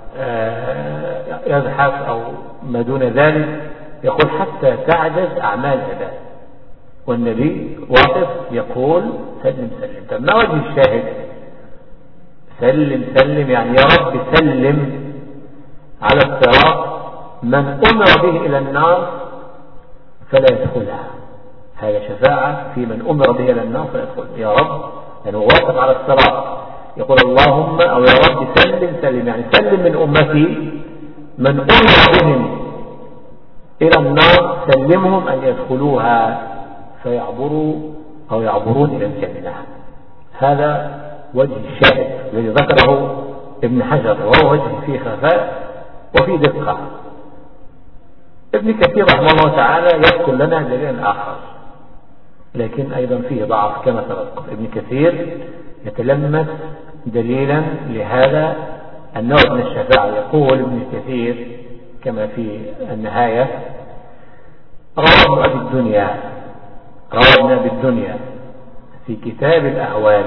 يزحف أو ما دون ذلك، يقول حتى تعجز أعمال العباد، والنبي واقف يقول سلم سلم. طب ما وجه الشاهد؟ سلم سلم يعني يا رب سلم على الصراط من أمر به إلى النار فلا يدخلها. هذا شفاعة في من أمر به إلى النار فلا يدخل. يا رب يعني واقف على الصراط يقول اللهم أو يا رب سلم سلم يعني سلم من أمتي من أمر بهم إلى النار، سلمهم أن يدخلوها فيعبروا أو يعبرون إلى الجنة. هذا وجه الشاهد الذي ذكره ابن حجر، وهو وجه فيه خفاء وفيه دقة. ابن كثير رحمه الله تعالى يذكر لنا دليلا آخر لكن أيضا فيه ضعف كما سبق. ابن كثير يتلمس دليلا لهذا النوع من الشفاعة. يقول ابن كثير كما في النهاية: رواه ابن أبي الدنيا رواه ابن أبي الدنيا في كتاب الأهوال،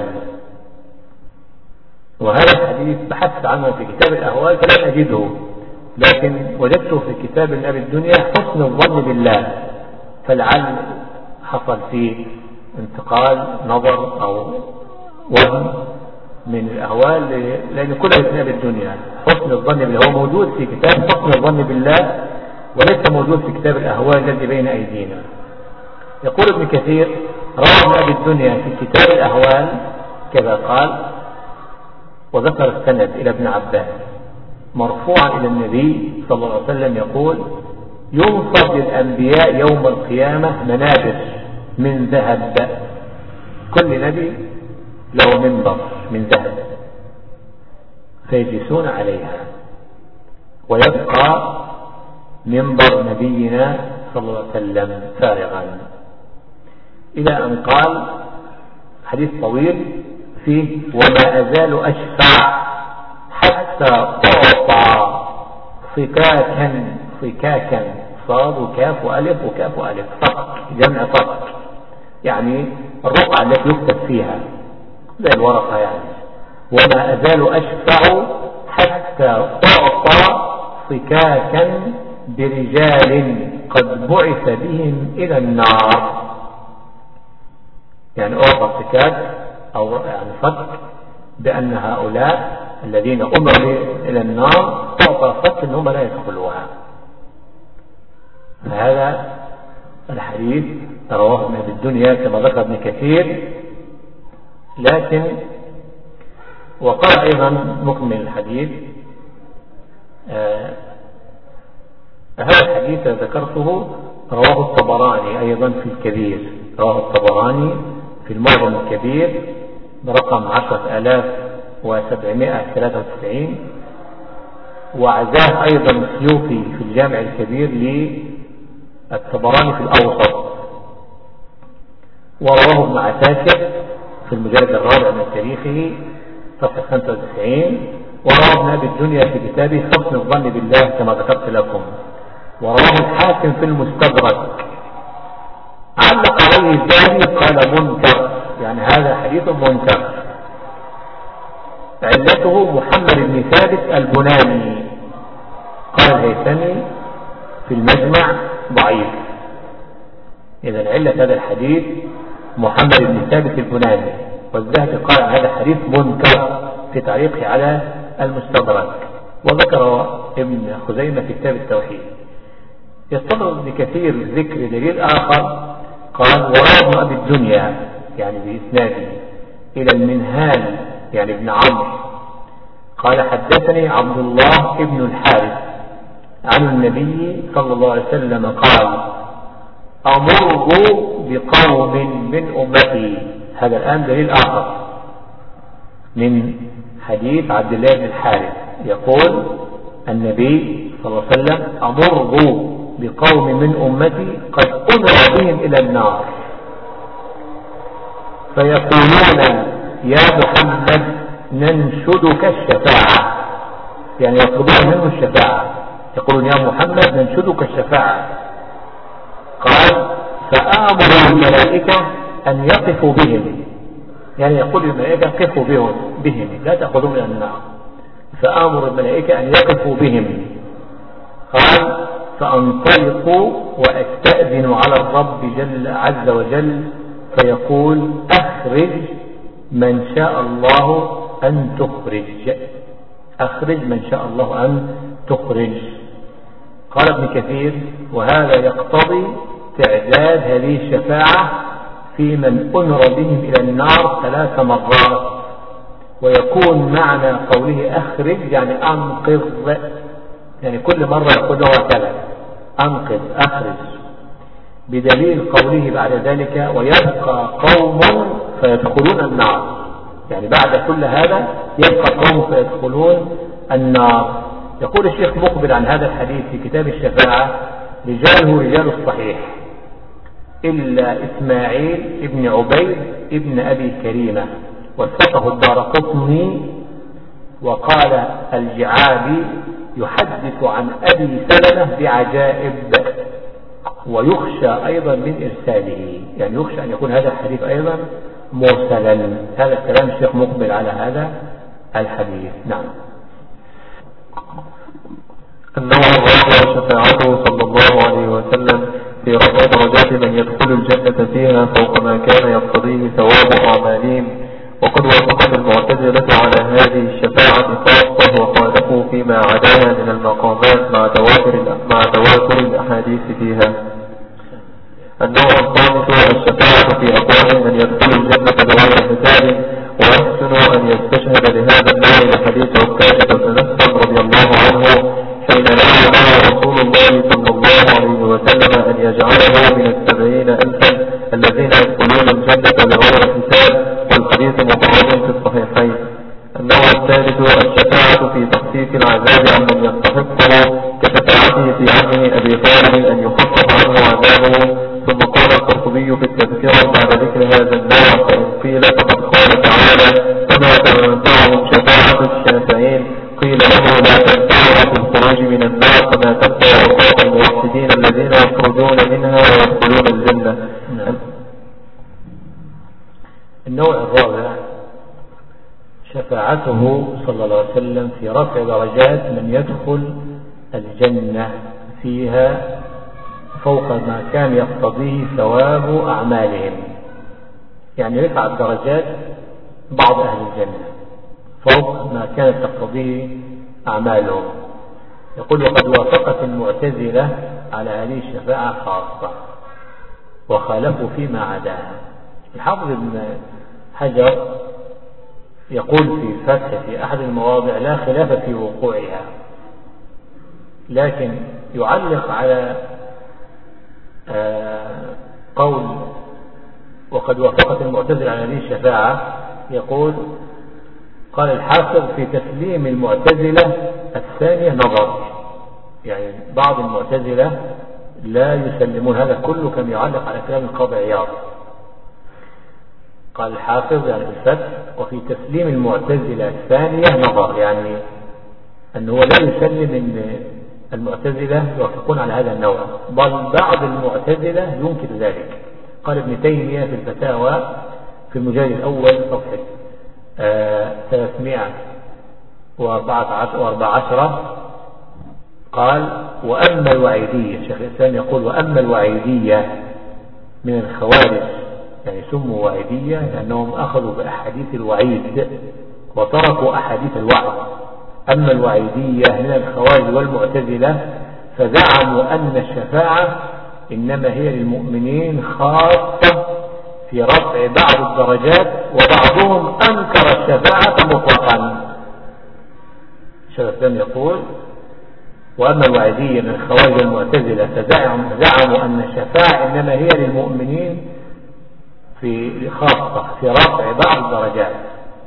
وهذا الحديث بحثت عنه في كتاب الأهوال فلم أجده، لكن وجدته في كتاب ابن أبي الدنيا حسن الظن بالله، فلعل حصل فيه انتقال نظر أو وهم من الأهوال، لأن كلها ابن أبي الدنيا. حسن الظن بالله هو موجود في كتاب حسن الظن بالله وليس موجود في كتاب الأهوال الذي بين أيدينا. يقول ابن كثير: روى ابن أبي الدنيا في كتاب الأهوال كذا قال، وذكر السند إلى ابن عباس مرفوعا إلى النبي صلى الله عليه وسلم يقول: ينصب للأنبياء يوم القيامة منابر من ذهب، كل نبي له منبر من ذهب فيجلسون عليها، ويبقى منبر نبينا صلى الله عليه وسلم فارغا، إلى أن قال حديث طويل فيه: وما أزال أشفع حتى أعطى فكاكا فكاكا صاد وكاف وألف وكاف وألف فك، جمع فك يعني الرقعة التي يكتب فيها زي الورقة يعني. وما أزال أشفع حتى أعطى فكاكا برجال قد بعث بهم إلى النار، يعني أعطى فكاك أو يعني فك بأن هؤلاء الذين أمروا إلى النار أعطى فك أنهم لا يدخلوها. فهذا الحديث رواه ابن أبي الدنيا كما ذكر ابن كثير، لكن وقال أيضا مكمل الحديث: آه هذا الحديث ذكرته رواه الطبراني أيضا في الكبير، رواه الطبراني في المعجم الكبير برقم عشرة آلاف وسبعمائة وثلاثة وتسعين، وعزاه أيضا السيوطي في الجامع الكبير للطبراني في الأوسط، ورواه ابن عساكر في المجلد الرابع من تاريخه صفحة خمسة وتسعين، ورواه ابن أبي الدنيا في كتابه حسن الظن بالله كما ذكرت لكم، ورواه الحاكم في المستدرك. علق عليه الذهبي قال منكر، يعني هذا حديث منكر. علته محمد بن ثابت البناني، قال الهيثمي في المجمع ضعيف. إذا علة هذا الحديث محمد بن ثابت البناني، والذهبي قال عن هذا الحديث منكر في تعليقه على المستدرك. وذكر ابن خزيمة في كتاب التوحيد. يستطرد ابن كثير ذكر دليل آخر، قال: وروى ابن أبي الدنيا يعني بإسناده إلى المنهال يعني ابن عمرو قال: حدثني عبد الله ابن الحارث عن النبي صلى الله عليه وسلم قال: أمر بقوم من أمتي. هذا الآن دليل آخر من حديث عبد الله بن الحارث، يقول النبي صلى الله عليه وسلم: أمر بقوم من أمتي قد أمر بهم إلى النار فيقولون يا محمد ننشدك الشفاعة، يعني يطلبون منه الشفاعة. يقولون يا محمد ننشدك الشفاعة. قال فآمر الملائكة أن يقفوا بهم، يعني يقول الملائكة قفوا بهم, بهم لا تأخذوا من النار، فآمر الملائكة أن يقفوا بهم. قال فأنطلق وأستأذن على الرب جل عز وجل فيقول أخرج من شاء الله أن تخرج، أخرج من شاء الله أن تخرج. قال ابن كثير وهذا يقتضي تعداد هذه الشفاعة في من أمر بهم إلى النار ثلاث مرات، ويكون معنى قوله أخرج يعني أنقذ، يعني كل مرة يقول له هكذا أنقذ أخرج، بدليل قوله بعد ذلك ويبقى قوم فيدخلون النار، يعني بعد كل هذا يبقى قوم فيدخلون النار. يقول الشيخ مقبل عن هذا الحديث في كتاب الشفاعة رجاله رجال الصحيح إلا إسماعيل ابن عبيد ابن أبي كريمة، وثقه الدارقطني، وقال الجعابي يحدث عن أبي سلمة بعجائب، ويخشى أيضا من إرساله، يعني يخشى أن يكون هذا الحديث أيضا مرسلا. هذا كلام الشيخ مقبل على هذا الحديث. نعم. النوع الرابع شفاعته صلى الله عليه وسلم في رفع درجات من يدخل الجنة فيها فوق ما كان يقتضيه ثواب أعمالهم. وقد وافقت المعتزلة على هذه الشفاعة خاصة وخالفوا فيما عداها من المقامات مع تواتر مع تواتر الأحاديث فيها. النوع الخامس الشفاعة في أقوال من يدخل الجنة بغير حساب. ويحسن أن يستشهد لهذا النوع لحديث عكاشة بن مسلم رضي الله عنه حين نهى رسول الله صلى الله عليه وسلم أن يجعله من السبعين ألفا الذين يدخلون الجنة بغير حساب، والحديث مخرج في الصحيحين. النوع الثالث الشفاعة في تخفيف العذاب عن من يستحقه كشفاعته في عمه أبي طالب أن يخفف عنه عذابه. ثم قال القرطبي في التذكرة بعد ذكر هذا النوع فإن قيل فقد قال تعالى فما تنفعهم شفاعة الشافعين، قيل له لا تنفعهم في الخروج من النار فما تنفع عقاب الموحدين الذين يخرجون منها ويدخلون الجنة. النوع الرابع شفاعته صلى الله عليه وسلم في رفع درجات من يدخل الجنة فيها فوق ما كان يقتضيه ثواب أعمالهم، يعني رفع الدرجات بعض أهل الجنة فوق ما كانت تقتضيه أعمالهم. يقول وقد وافقت المعتزلة على هذه الشفاعة خاصة وخالفوا فيما عداها. الحافظ ابن حجر يقول في فتح في أحد المواضع لا خلاف في وقوعها، لكن يعلق على قول وقد وافقت المعتزلة على هذه الشفاعة، يقول قال الحافظ في تسليم المعتزلة الثانية نظر، يعني بعض المعتزلة لا يسلمون هذا كله كما يعلق على كلام القاضي عياض. قال الحافظ يعني في الفتح وفي تسليم المعتزلة الثانية نظر، يعني أنه لا يسلم ان المعتزلة يوافقون على هذا النوع، بل بعض المعتزلة ينكر ذلك. قال ابن تيمية في الفتاوى في المجلد الأول صفحة ثلاثمائة وأربعة عشر قال وأما الوعيدية، الشيخ الإسلام يقول وأما الوعيدية من الخوارج، يعني سموا وعيدية لأنهم أخذوا بأحاديث الوعيد وتركوا أحاديث الوعد. أما الوعيدية من الخوارج والمعتزلة فزعموا أن الشفاعة إنما هي للمؤمنين خاصة في رفع بعض الدرجات، وبعضهم أنكر الشفاعة مطلقا. الشيخ الإسلام يقول وأما الوعيدية من الخوارج والمعتزلة فزعموا أن الشفاعة إنما هي للمؤمنين في خاصة في رفع بعض الدرجات،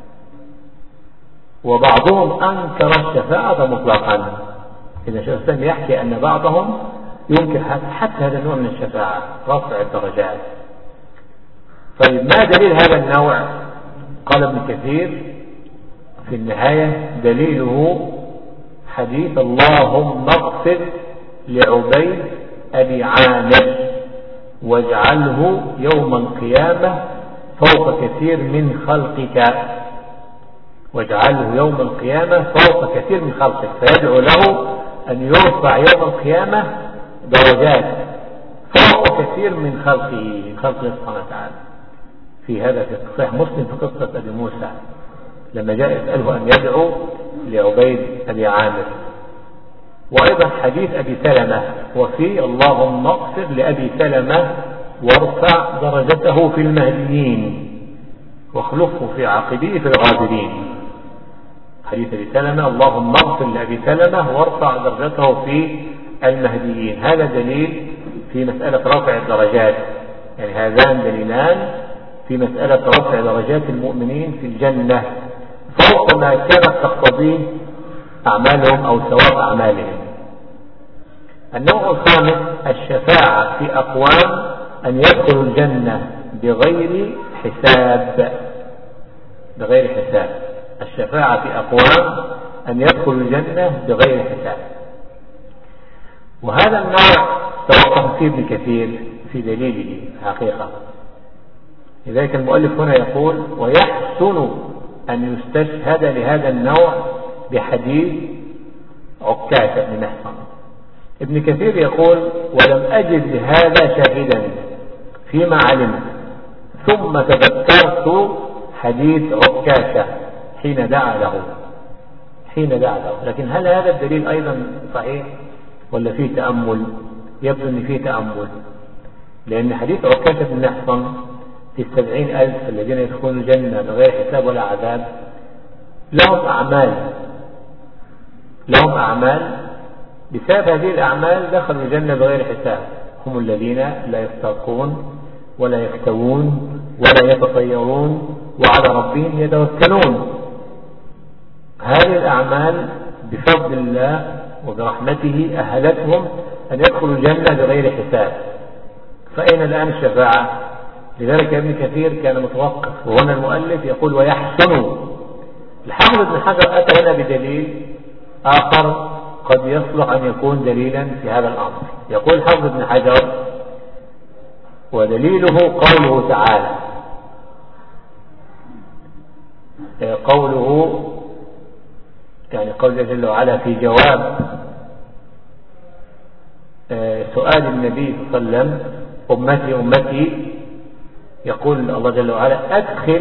وبعضهم أنكر الشفاعة مطلقا. إذا الشيخ الإسلام يحكي أن بعضهم ينكر حتى هذا النوع من الشفاعة رفع الدرجات. طيب ما دليل هذا النوع؟ قال ابن كثير في النهاية دليله حديث اللهم اغفر لعبيد أبي عامر واجعله يوم القيامة فوق كثير من خلقك، واجعله يوم القيامة فوق كثير من خلقك، فيدعو له أن يرفع يوم القيامة درجات فوق كثير من خلقه، من خلقه سبحانه وتعالى. في هذا في صحيح مسلم في قصة أبي موسى لما جاء يسأله أن يدعو لعبيد أبي عامر. وأيضا حديث أبي سلمة وفي اللهم اغفر لأبي سلمة وارفع درجته في المهديين واخلفه في عقبيه في الغابرين. حديث أبي سلمة اللهم اغفر لأبي سلمة وارفع درجته في المهديين. هذا دليل في مسألة رفع الدرجات، يعني هذان دليلان في مسألة رفع درجات المؤمنين في الجنة فوق ما كانت تقتضيه أعمالهم أو ثواب أعمالهم. النوع الخامس الشفاعة في أقوام أن يدخلوا الجنة بغير حساب، بغير حساب. الشفاعة في أقوام أن يدخلوا الجنة بغير حساب. وهذا النوع توقف فيه ابن كثير في دليله حقيقة. لذلك المؤلف هنا يقول ويحسن أن يستشهد لهذا النوع بحديث عكاشة بن محصن. ابن كثير يقول ولم أجد لهذا شاهدا فيما علمت، ثم تذكرت حديث عكاشة حين دعا له حين دعا له لكن هل هذا الدليل أيضا صحيح ولا فيه تأمل؟ يبدو أن فيه تأمل، لأن حديث عكاشة بن محصن في السبعين ألف الذين يدخلون الجنة بغير حساب ولا عذاب لهم أعمال لهم أعمال بسبب هذه الأعمال دخلوا الجنة بغير حساب. هم الذين لا يسترقون ولا يكتوون ولا يتطيرون وعلى ربهم يتوكلون. هذه الأعمال بفضل الله وبرحمته أهلتهم أن يدخلوا الجنة بغير حساب. فأين الآن الشفاعة؟ لذلك ابن كثير كان متوقف، وهنا المؤلف يقول ويحسن. الحافظ ابن حجر أتى هنا بدليل آخر قد يصلح أن يكون دليلا في هذا الأمر. يقول حافظ ابن حجر ودليله قوله تعالى، قوله يعني قوله جل وعلا في جواب سؤال النبي صلى الله عليه وسلم أمتي أمتي، يقول الله جل وعلا أدخل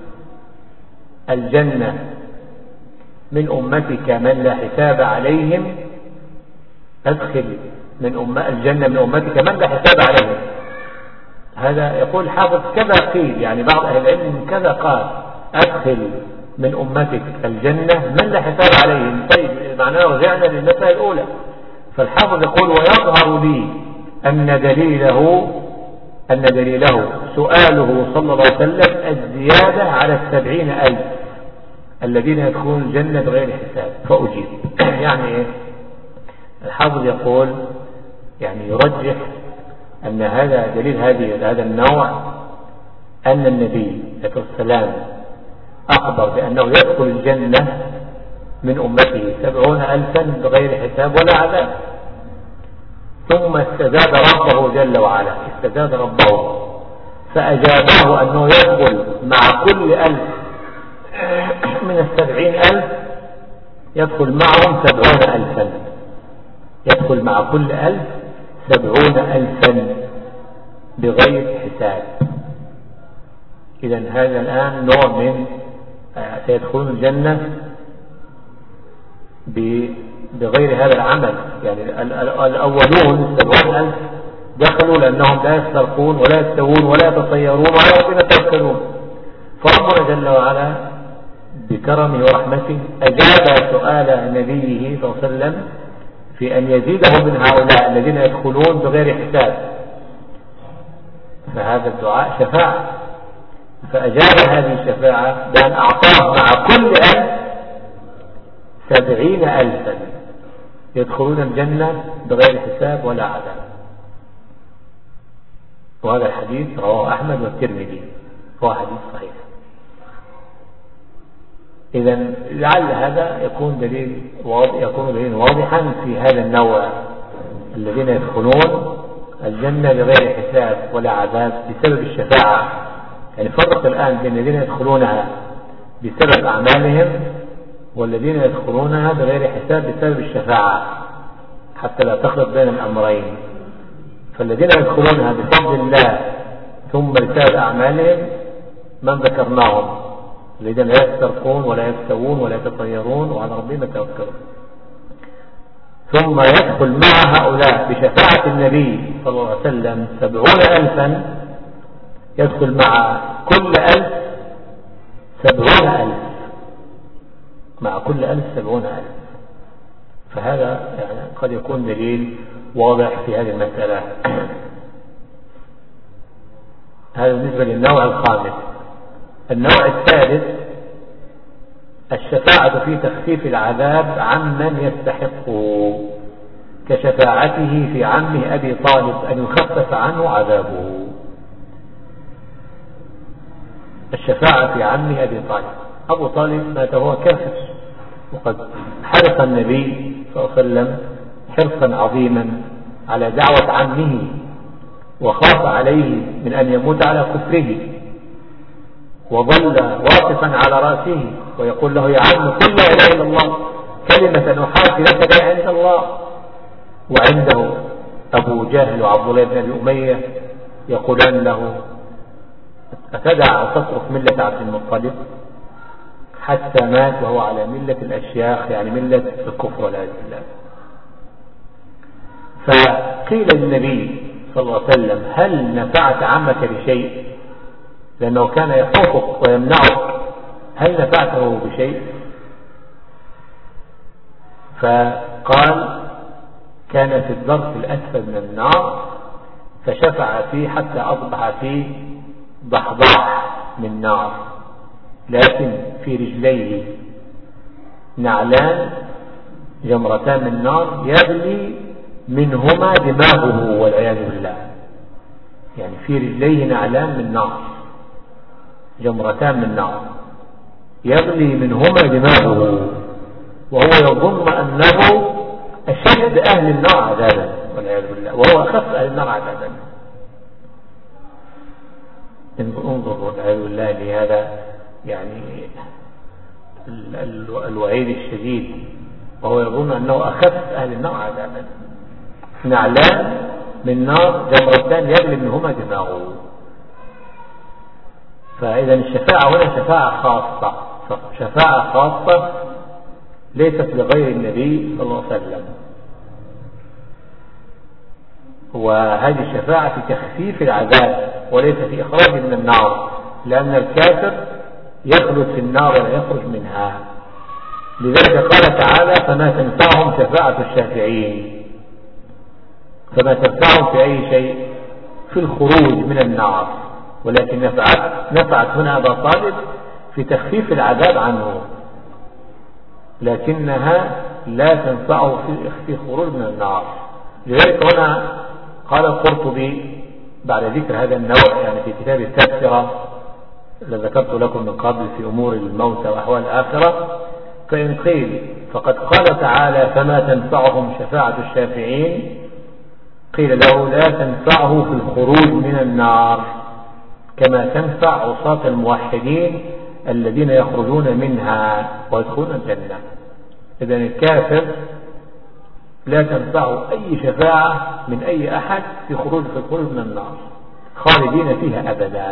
الجنة من أمتك من لا حساب عليهم، أدخل من أم الجنة من أمتك من لا حساب عليهم. هذا يقول حافظ كذا قيل، يعني بعض أهل العلم من كذا قال أدخل من أمتك الجنة من لا حساب عليهم. طيب معناه رجعنا للمسألة الأولى. فالحافظ يقول ويظهر لي أن دليله أن دليله سؤاله صلى الله عليه وسلم الزيادة على السبعين ألف الذين يدخلون الجنة بغير حساب. فأجيب يعني إيه؟ الحافظ يقول يعني يرجح أن هذا دليل هذه هذا النوع أن النبي عليه السلام أخبر بأنه يدخل الجنة من أمته سبعون ألفا بغير حساب ولا عذاب، ثم استزاد ربه جل وعلا استزاد ربه فأجابه أنه يدخل مع كل ألف من السبعين ألف يدخل معهم سبعون ألفا يدخل مع كل ألف سبعون ألفا بغير حساب. إذن هذا الآن نوع من سيدخلون الجنة بغير هذا العمل. يعني الأولون السبعون ألف دخلوا لأنهم لا يسترقون ولا يستوون ولا يتطيرون ولا يتوكلون. فربنا جل وعلا بكرمه ورحمته أجاب سؤال نبيه صلى الله عليه وسلم في أن يزيده من هؤلاء الذين يدخلون بغير حساب. فهذا الدعاء شفاعة، فأجاب هذه الشفاعة بأن أعطاه مع كل ألف سبعين ألفا يدخلون الجنة بغير حساب ولا عذاب. وهذا الحديث رواه أحمد والترمذي، هو حديث صحيح. إذا لعل هذا يكون دليل واضح يكون دليل واضحا في هذا النوع الذين يدخلون الجنة بغير حساب ولا عذاب بسبب الشفاعة. يعني فرق الآن بين الذين يدخلونها بسبب أعمالهم والذين يدخلونها بغير حساب بسبب الشفاعة، حتى لا تخلط بين الأمرين. فالذين يدخلونها بفضل الله ثم بسبب أعمالهم من ذكرناهم، الذين لا يسترقون ولا يستوون ولا يتطيرون وعلى ربهم يتوكلون. ثم يدخل مع هؤلاء بشفاعة النبي صلى الله عليه وسلم سبعون ألفا، يدخل مع كل ألف سبعون ألف، مع كل ألف سبعون ألف. فهذا يعني قد يكون دليل واضح في هذه المسألة. هذا بالنسبة للنوع الخامس. النوع الثالث الشفاعة في تخفيف العذاب عمن يستحقه، كشفاعته في عمه أبي طالب أن يخفف عنه عذابه. الشفاعة في عمه أبي طالب، أبو طالب مات وهو كافر، وقد حرص النبي صلى الله عليه وسلم حرصا عظيما على دعوة عمه، وخاف عليه من أن يموت على كفره، وظل واقفا على رأسه ويقول له يا عم قل لا إله إلا الله كلمة أحاج لك بها عند الله. وعنده أبو جهل وعبد الله بن أبي أمية يقولان له أتدع تترك ملة عبد المطلب، حتى مات وهو على ملة الأشياخ، يعني ملة الكفر والعياذ بالله. فقيل للنبي صلى الله عليه وسلم هل نفعت عمك بشيء؟ لأنه كان يحوطك ويمنعك، هل نفعته بشيء؟ فقال كان في الظرف الأسفل من النار فشفع فيه حتى أصبح فيه ضحضاح من نار، لكن في رجليه نعلان جمرتان من نار يغلي منهما دماغه والعياذ بالله. يعني في رجليه نعلان من نار جمرتان من نار يغلي منهما دماغه، وهو يظن أنه أشد أهل النار عذابا والعياذ بالله، وهو أخف أهل النار عذابا. انظر والعياذ بالله لهذا يعني الوعيد الشديد، وهو يظن أنه أخف أهل النار عذابا. نعلان من نار جمرتان يغلي منهما دماغه. فإذا الشفاعة هنا شفاعة خاصة، شفاعة خاصة ليست لغير النبي صلى الله عليه وسلم. وهذه الشفاعة في تخفيف العذاب وليس في إخراجه من النار، لأن الكافر يخلد في النار ولا يخرج منها. لذلك قال تعالى فما تنفعهم شفاعة الشافعين، فما تنفعهم في أي شيء في الخروج من النار، ولكن نفعت, نفعت هنا أبا طالب في تخفيف العذاب عنه، لكنها لا تنفعه في الخروج من النار. لذلك هنا قال القرطبي بعد ذكر هذا النوع يعني في كتاب التذكرة الذي ذكرت لكم من قبل في أمور الموت وأحوال الآخرة، فإن قيل فقد قال تعالى فما تنفعهم شفاعة الشافعين، قيل له لا تنفعه في الخروج من النار كما تنفع عصاة الموحدين الذين يخرجون منها ويدخلون الجنة. إذن الكافر لا تنفعه أي شفاعة من أي أحد في خروج في الخروج من النار، خالدين فيها أبدا.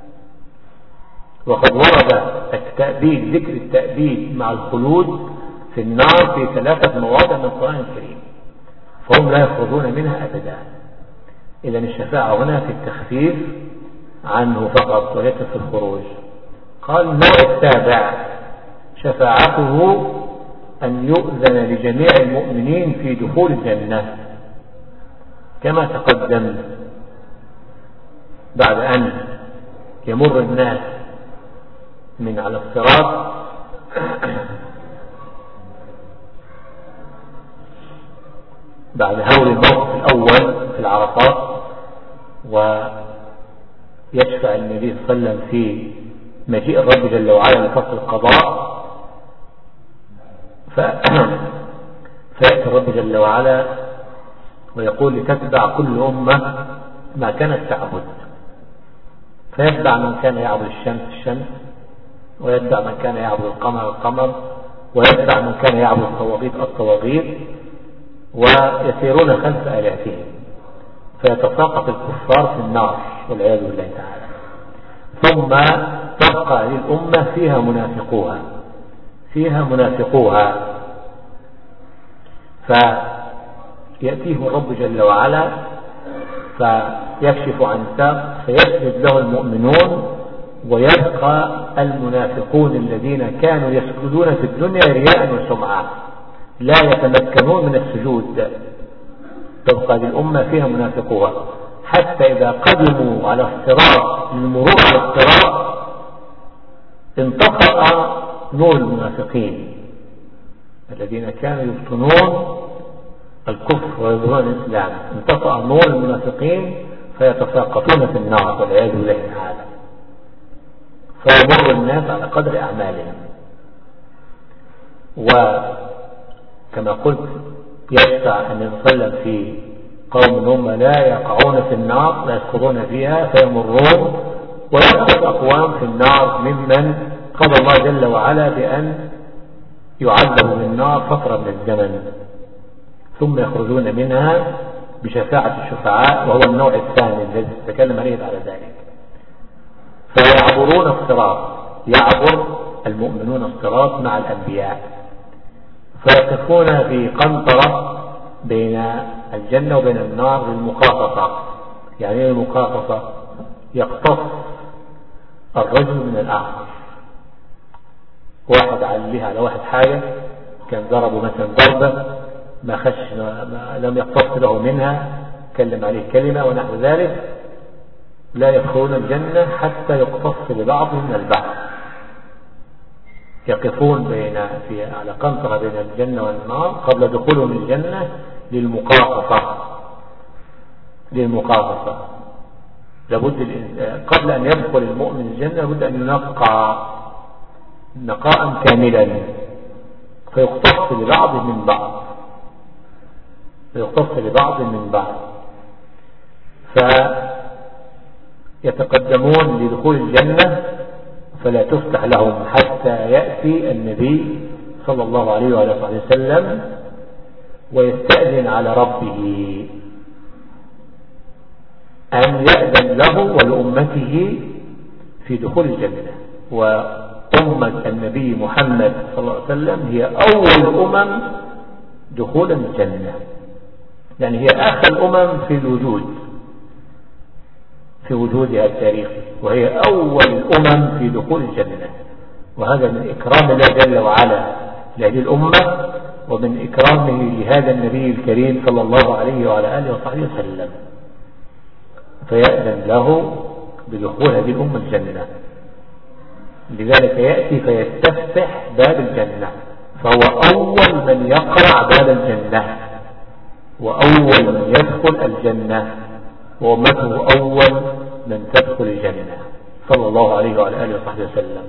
وقد ورد التأبيد ذكر التأبيد مع الخلود في النار في ثلاثة مواضع من القرآن الكريم، فهم لا يخرجون منها أبدا. إذن الشفاعة هنا في التخفيف عنه فقط وليس في الخروج. قال النوع السابع شفاعته أن يؤذن لجميع المؤمنين في دخول الجنة كما تقدم، بعد أن يمر الناس من على الصراط بعد هول الموقف الأول في العرفات، ويشفع النبي صلى الله عليه وسلم في مجيء الرب جل وعلا لفصل القضاء، ف... فيأتي الرب جل وعلا ويقول لتتبع كل أمة ما كانت تعبد، فيتبع من كان يعبد الشمس الشمس، ويتبع من كان يعبد القمر القمر، ويتبع من كان يعبد الطواغيت الطواغيت، ويسيرون خلف آلهتهم، فيتساقط الكفار في النار والعياذ بالله تعالى. ثم تبقى للأمة فيها منافقوها فيها منافقوها فيأتيه الرب جل وعلا فيكشف عن ساق فيسجد له المؤمنون، ويبقى المنافقون الذين كانوا يسجدون في الدنيا رياء وسمعة لا يتمكنون من السجود. تبقى للأمة فيها منافقوها حتى إذا قدموا على الصراط للمرور على الصراط انطفأ نور المنافقين الذين كانوا يبطنون الكفر ويظهرون الإسلام، انطفأ نور المنافقين فيتساقطون في النار والعياذ بالله تعالى، فيمر الناس على قدر أعمالهم. وكما قلت يشفع أن نصلى في قوم هم لا يقعون في النار لا يدخلون فيها فيمرون، ويسقط أقوام في النار ممن قضى الله جل وعلا بأن يعذبوا من النار فترة من الزمن، ثم يخرجون منها بشفاعة الشفعاء، وهو النوع الثاني الذي تتكلم عليه بعد ذلك. فيعبرون الصراط، يعبر المؤمنون الصراط مع الأنبياء، فيقفون في قنطرة بين الجنة وبين النار للمقاطفة. يعني المقاطفة يقتص الرجل من الآخر، واحد عليه على واحد حاجة كان ضربه مثلا ضربة ما خش ما لم يقتص له منها، كلم عليه كلمة ونحو ذلك، لا يدخلون الجنة حتى يقتص لبعضهم من البعض. يقفون بين في على قنطرة بين الجنة والنار قبل دخولهم الجنة للمقاطفة للمقاطفة لابد قبل أن يدخل المؤمن الجنة لابد أن ينقى نقاء كاملا، فيقتص لبعض من بعض فيقتص لبعض من بعض فيتقدمون لدخول الجنة، فلا تفتح لهم حتى يأتي النبي صلى الله عليه وآله وسلم ويستأذن على ربه أن يأذن له ولأمته في دخول الجنة. وأمة النبي محمد صلى الله عليه وسلم هي أول أمم دخول الجنة، يعني هي آخر الأمم في الوجود في وجودها التاريخي، وهي أول الأمم في دخول الجنة. وهذا من إكرام الله جل وعلا لهذه الأمة، ومن إكرامه لهذا النبي الكريم صلى الله عليه وعلى آله وصحبه وسلم، فيأذن له بدخول هذه الأمة الجنة. لذلك يأتي فيستفتح باب الجنة، فهو أول من يقرع باب الجنة وأول من يدخل الجنة، وأمته أول من تدخل الجنة صلى الله عليه وعلى آله وصحبه وسلم.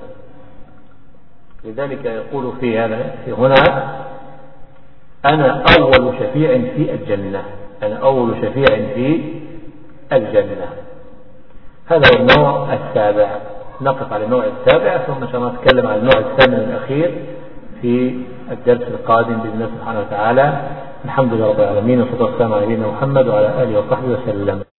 لذلك يقول في هذا في هنا أنا أول شفيع في الجنة أنا أول شفيع في الجنة. هذا هو النوع السابع. نقف على النوع السابع، ثم إن شاء الله نتكلم عن النوع الثامن الأخير في الدرس القادم بإذن الله سبحانه وتعالى. الحمد لله رب العالمين، والصلاة والسلام على نبينا محمد وعلى آله وصحبه وسلم.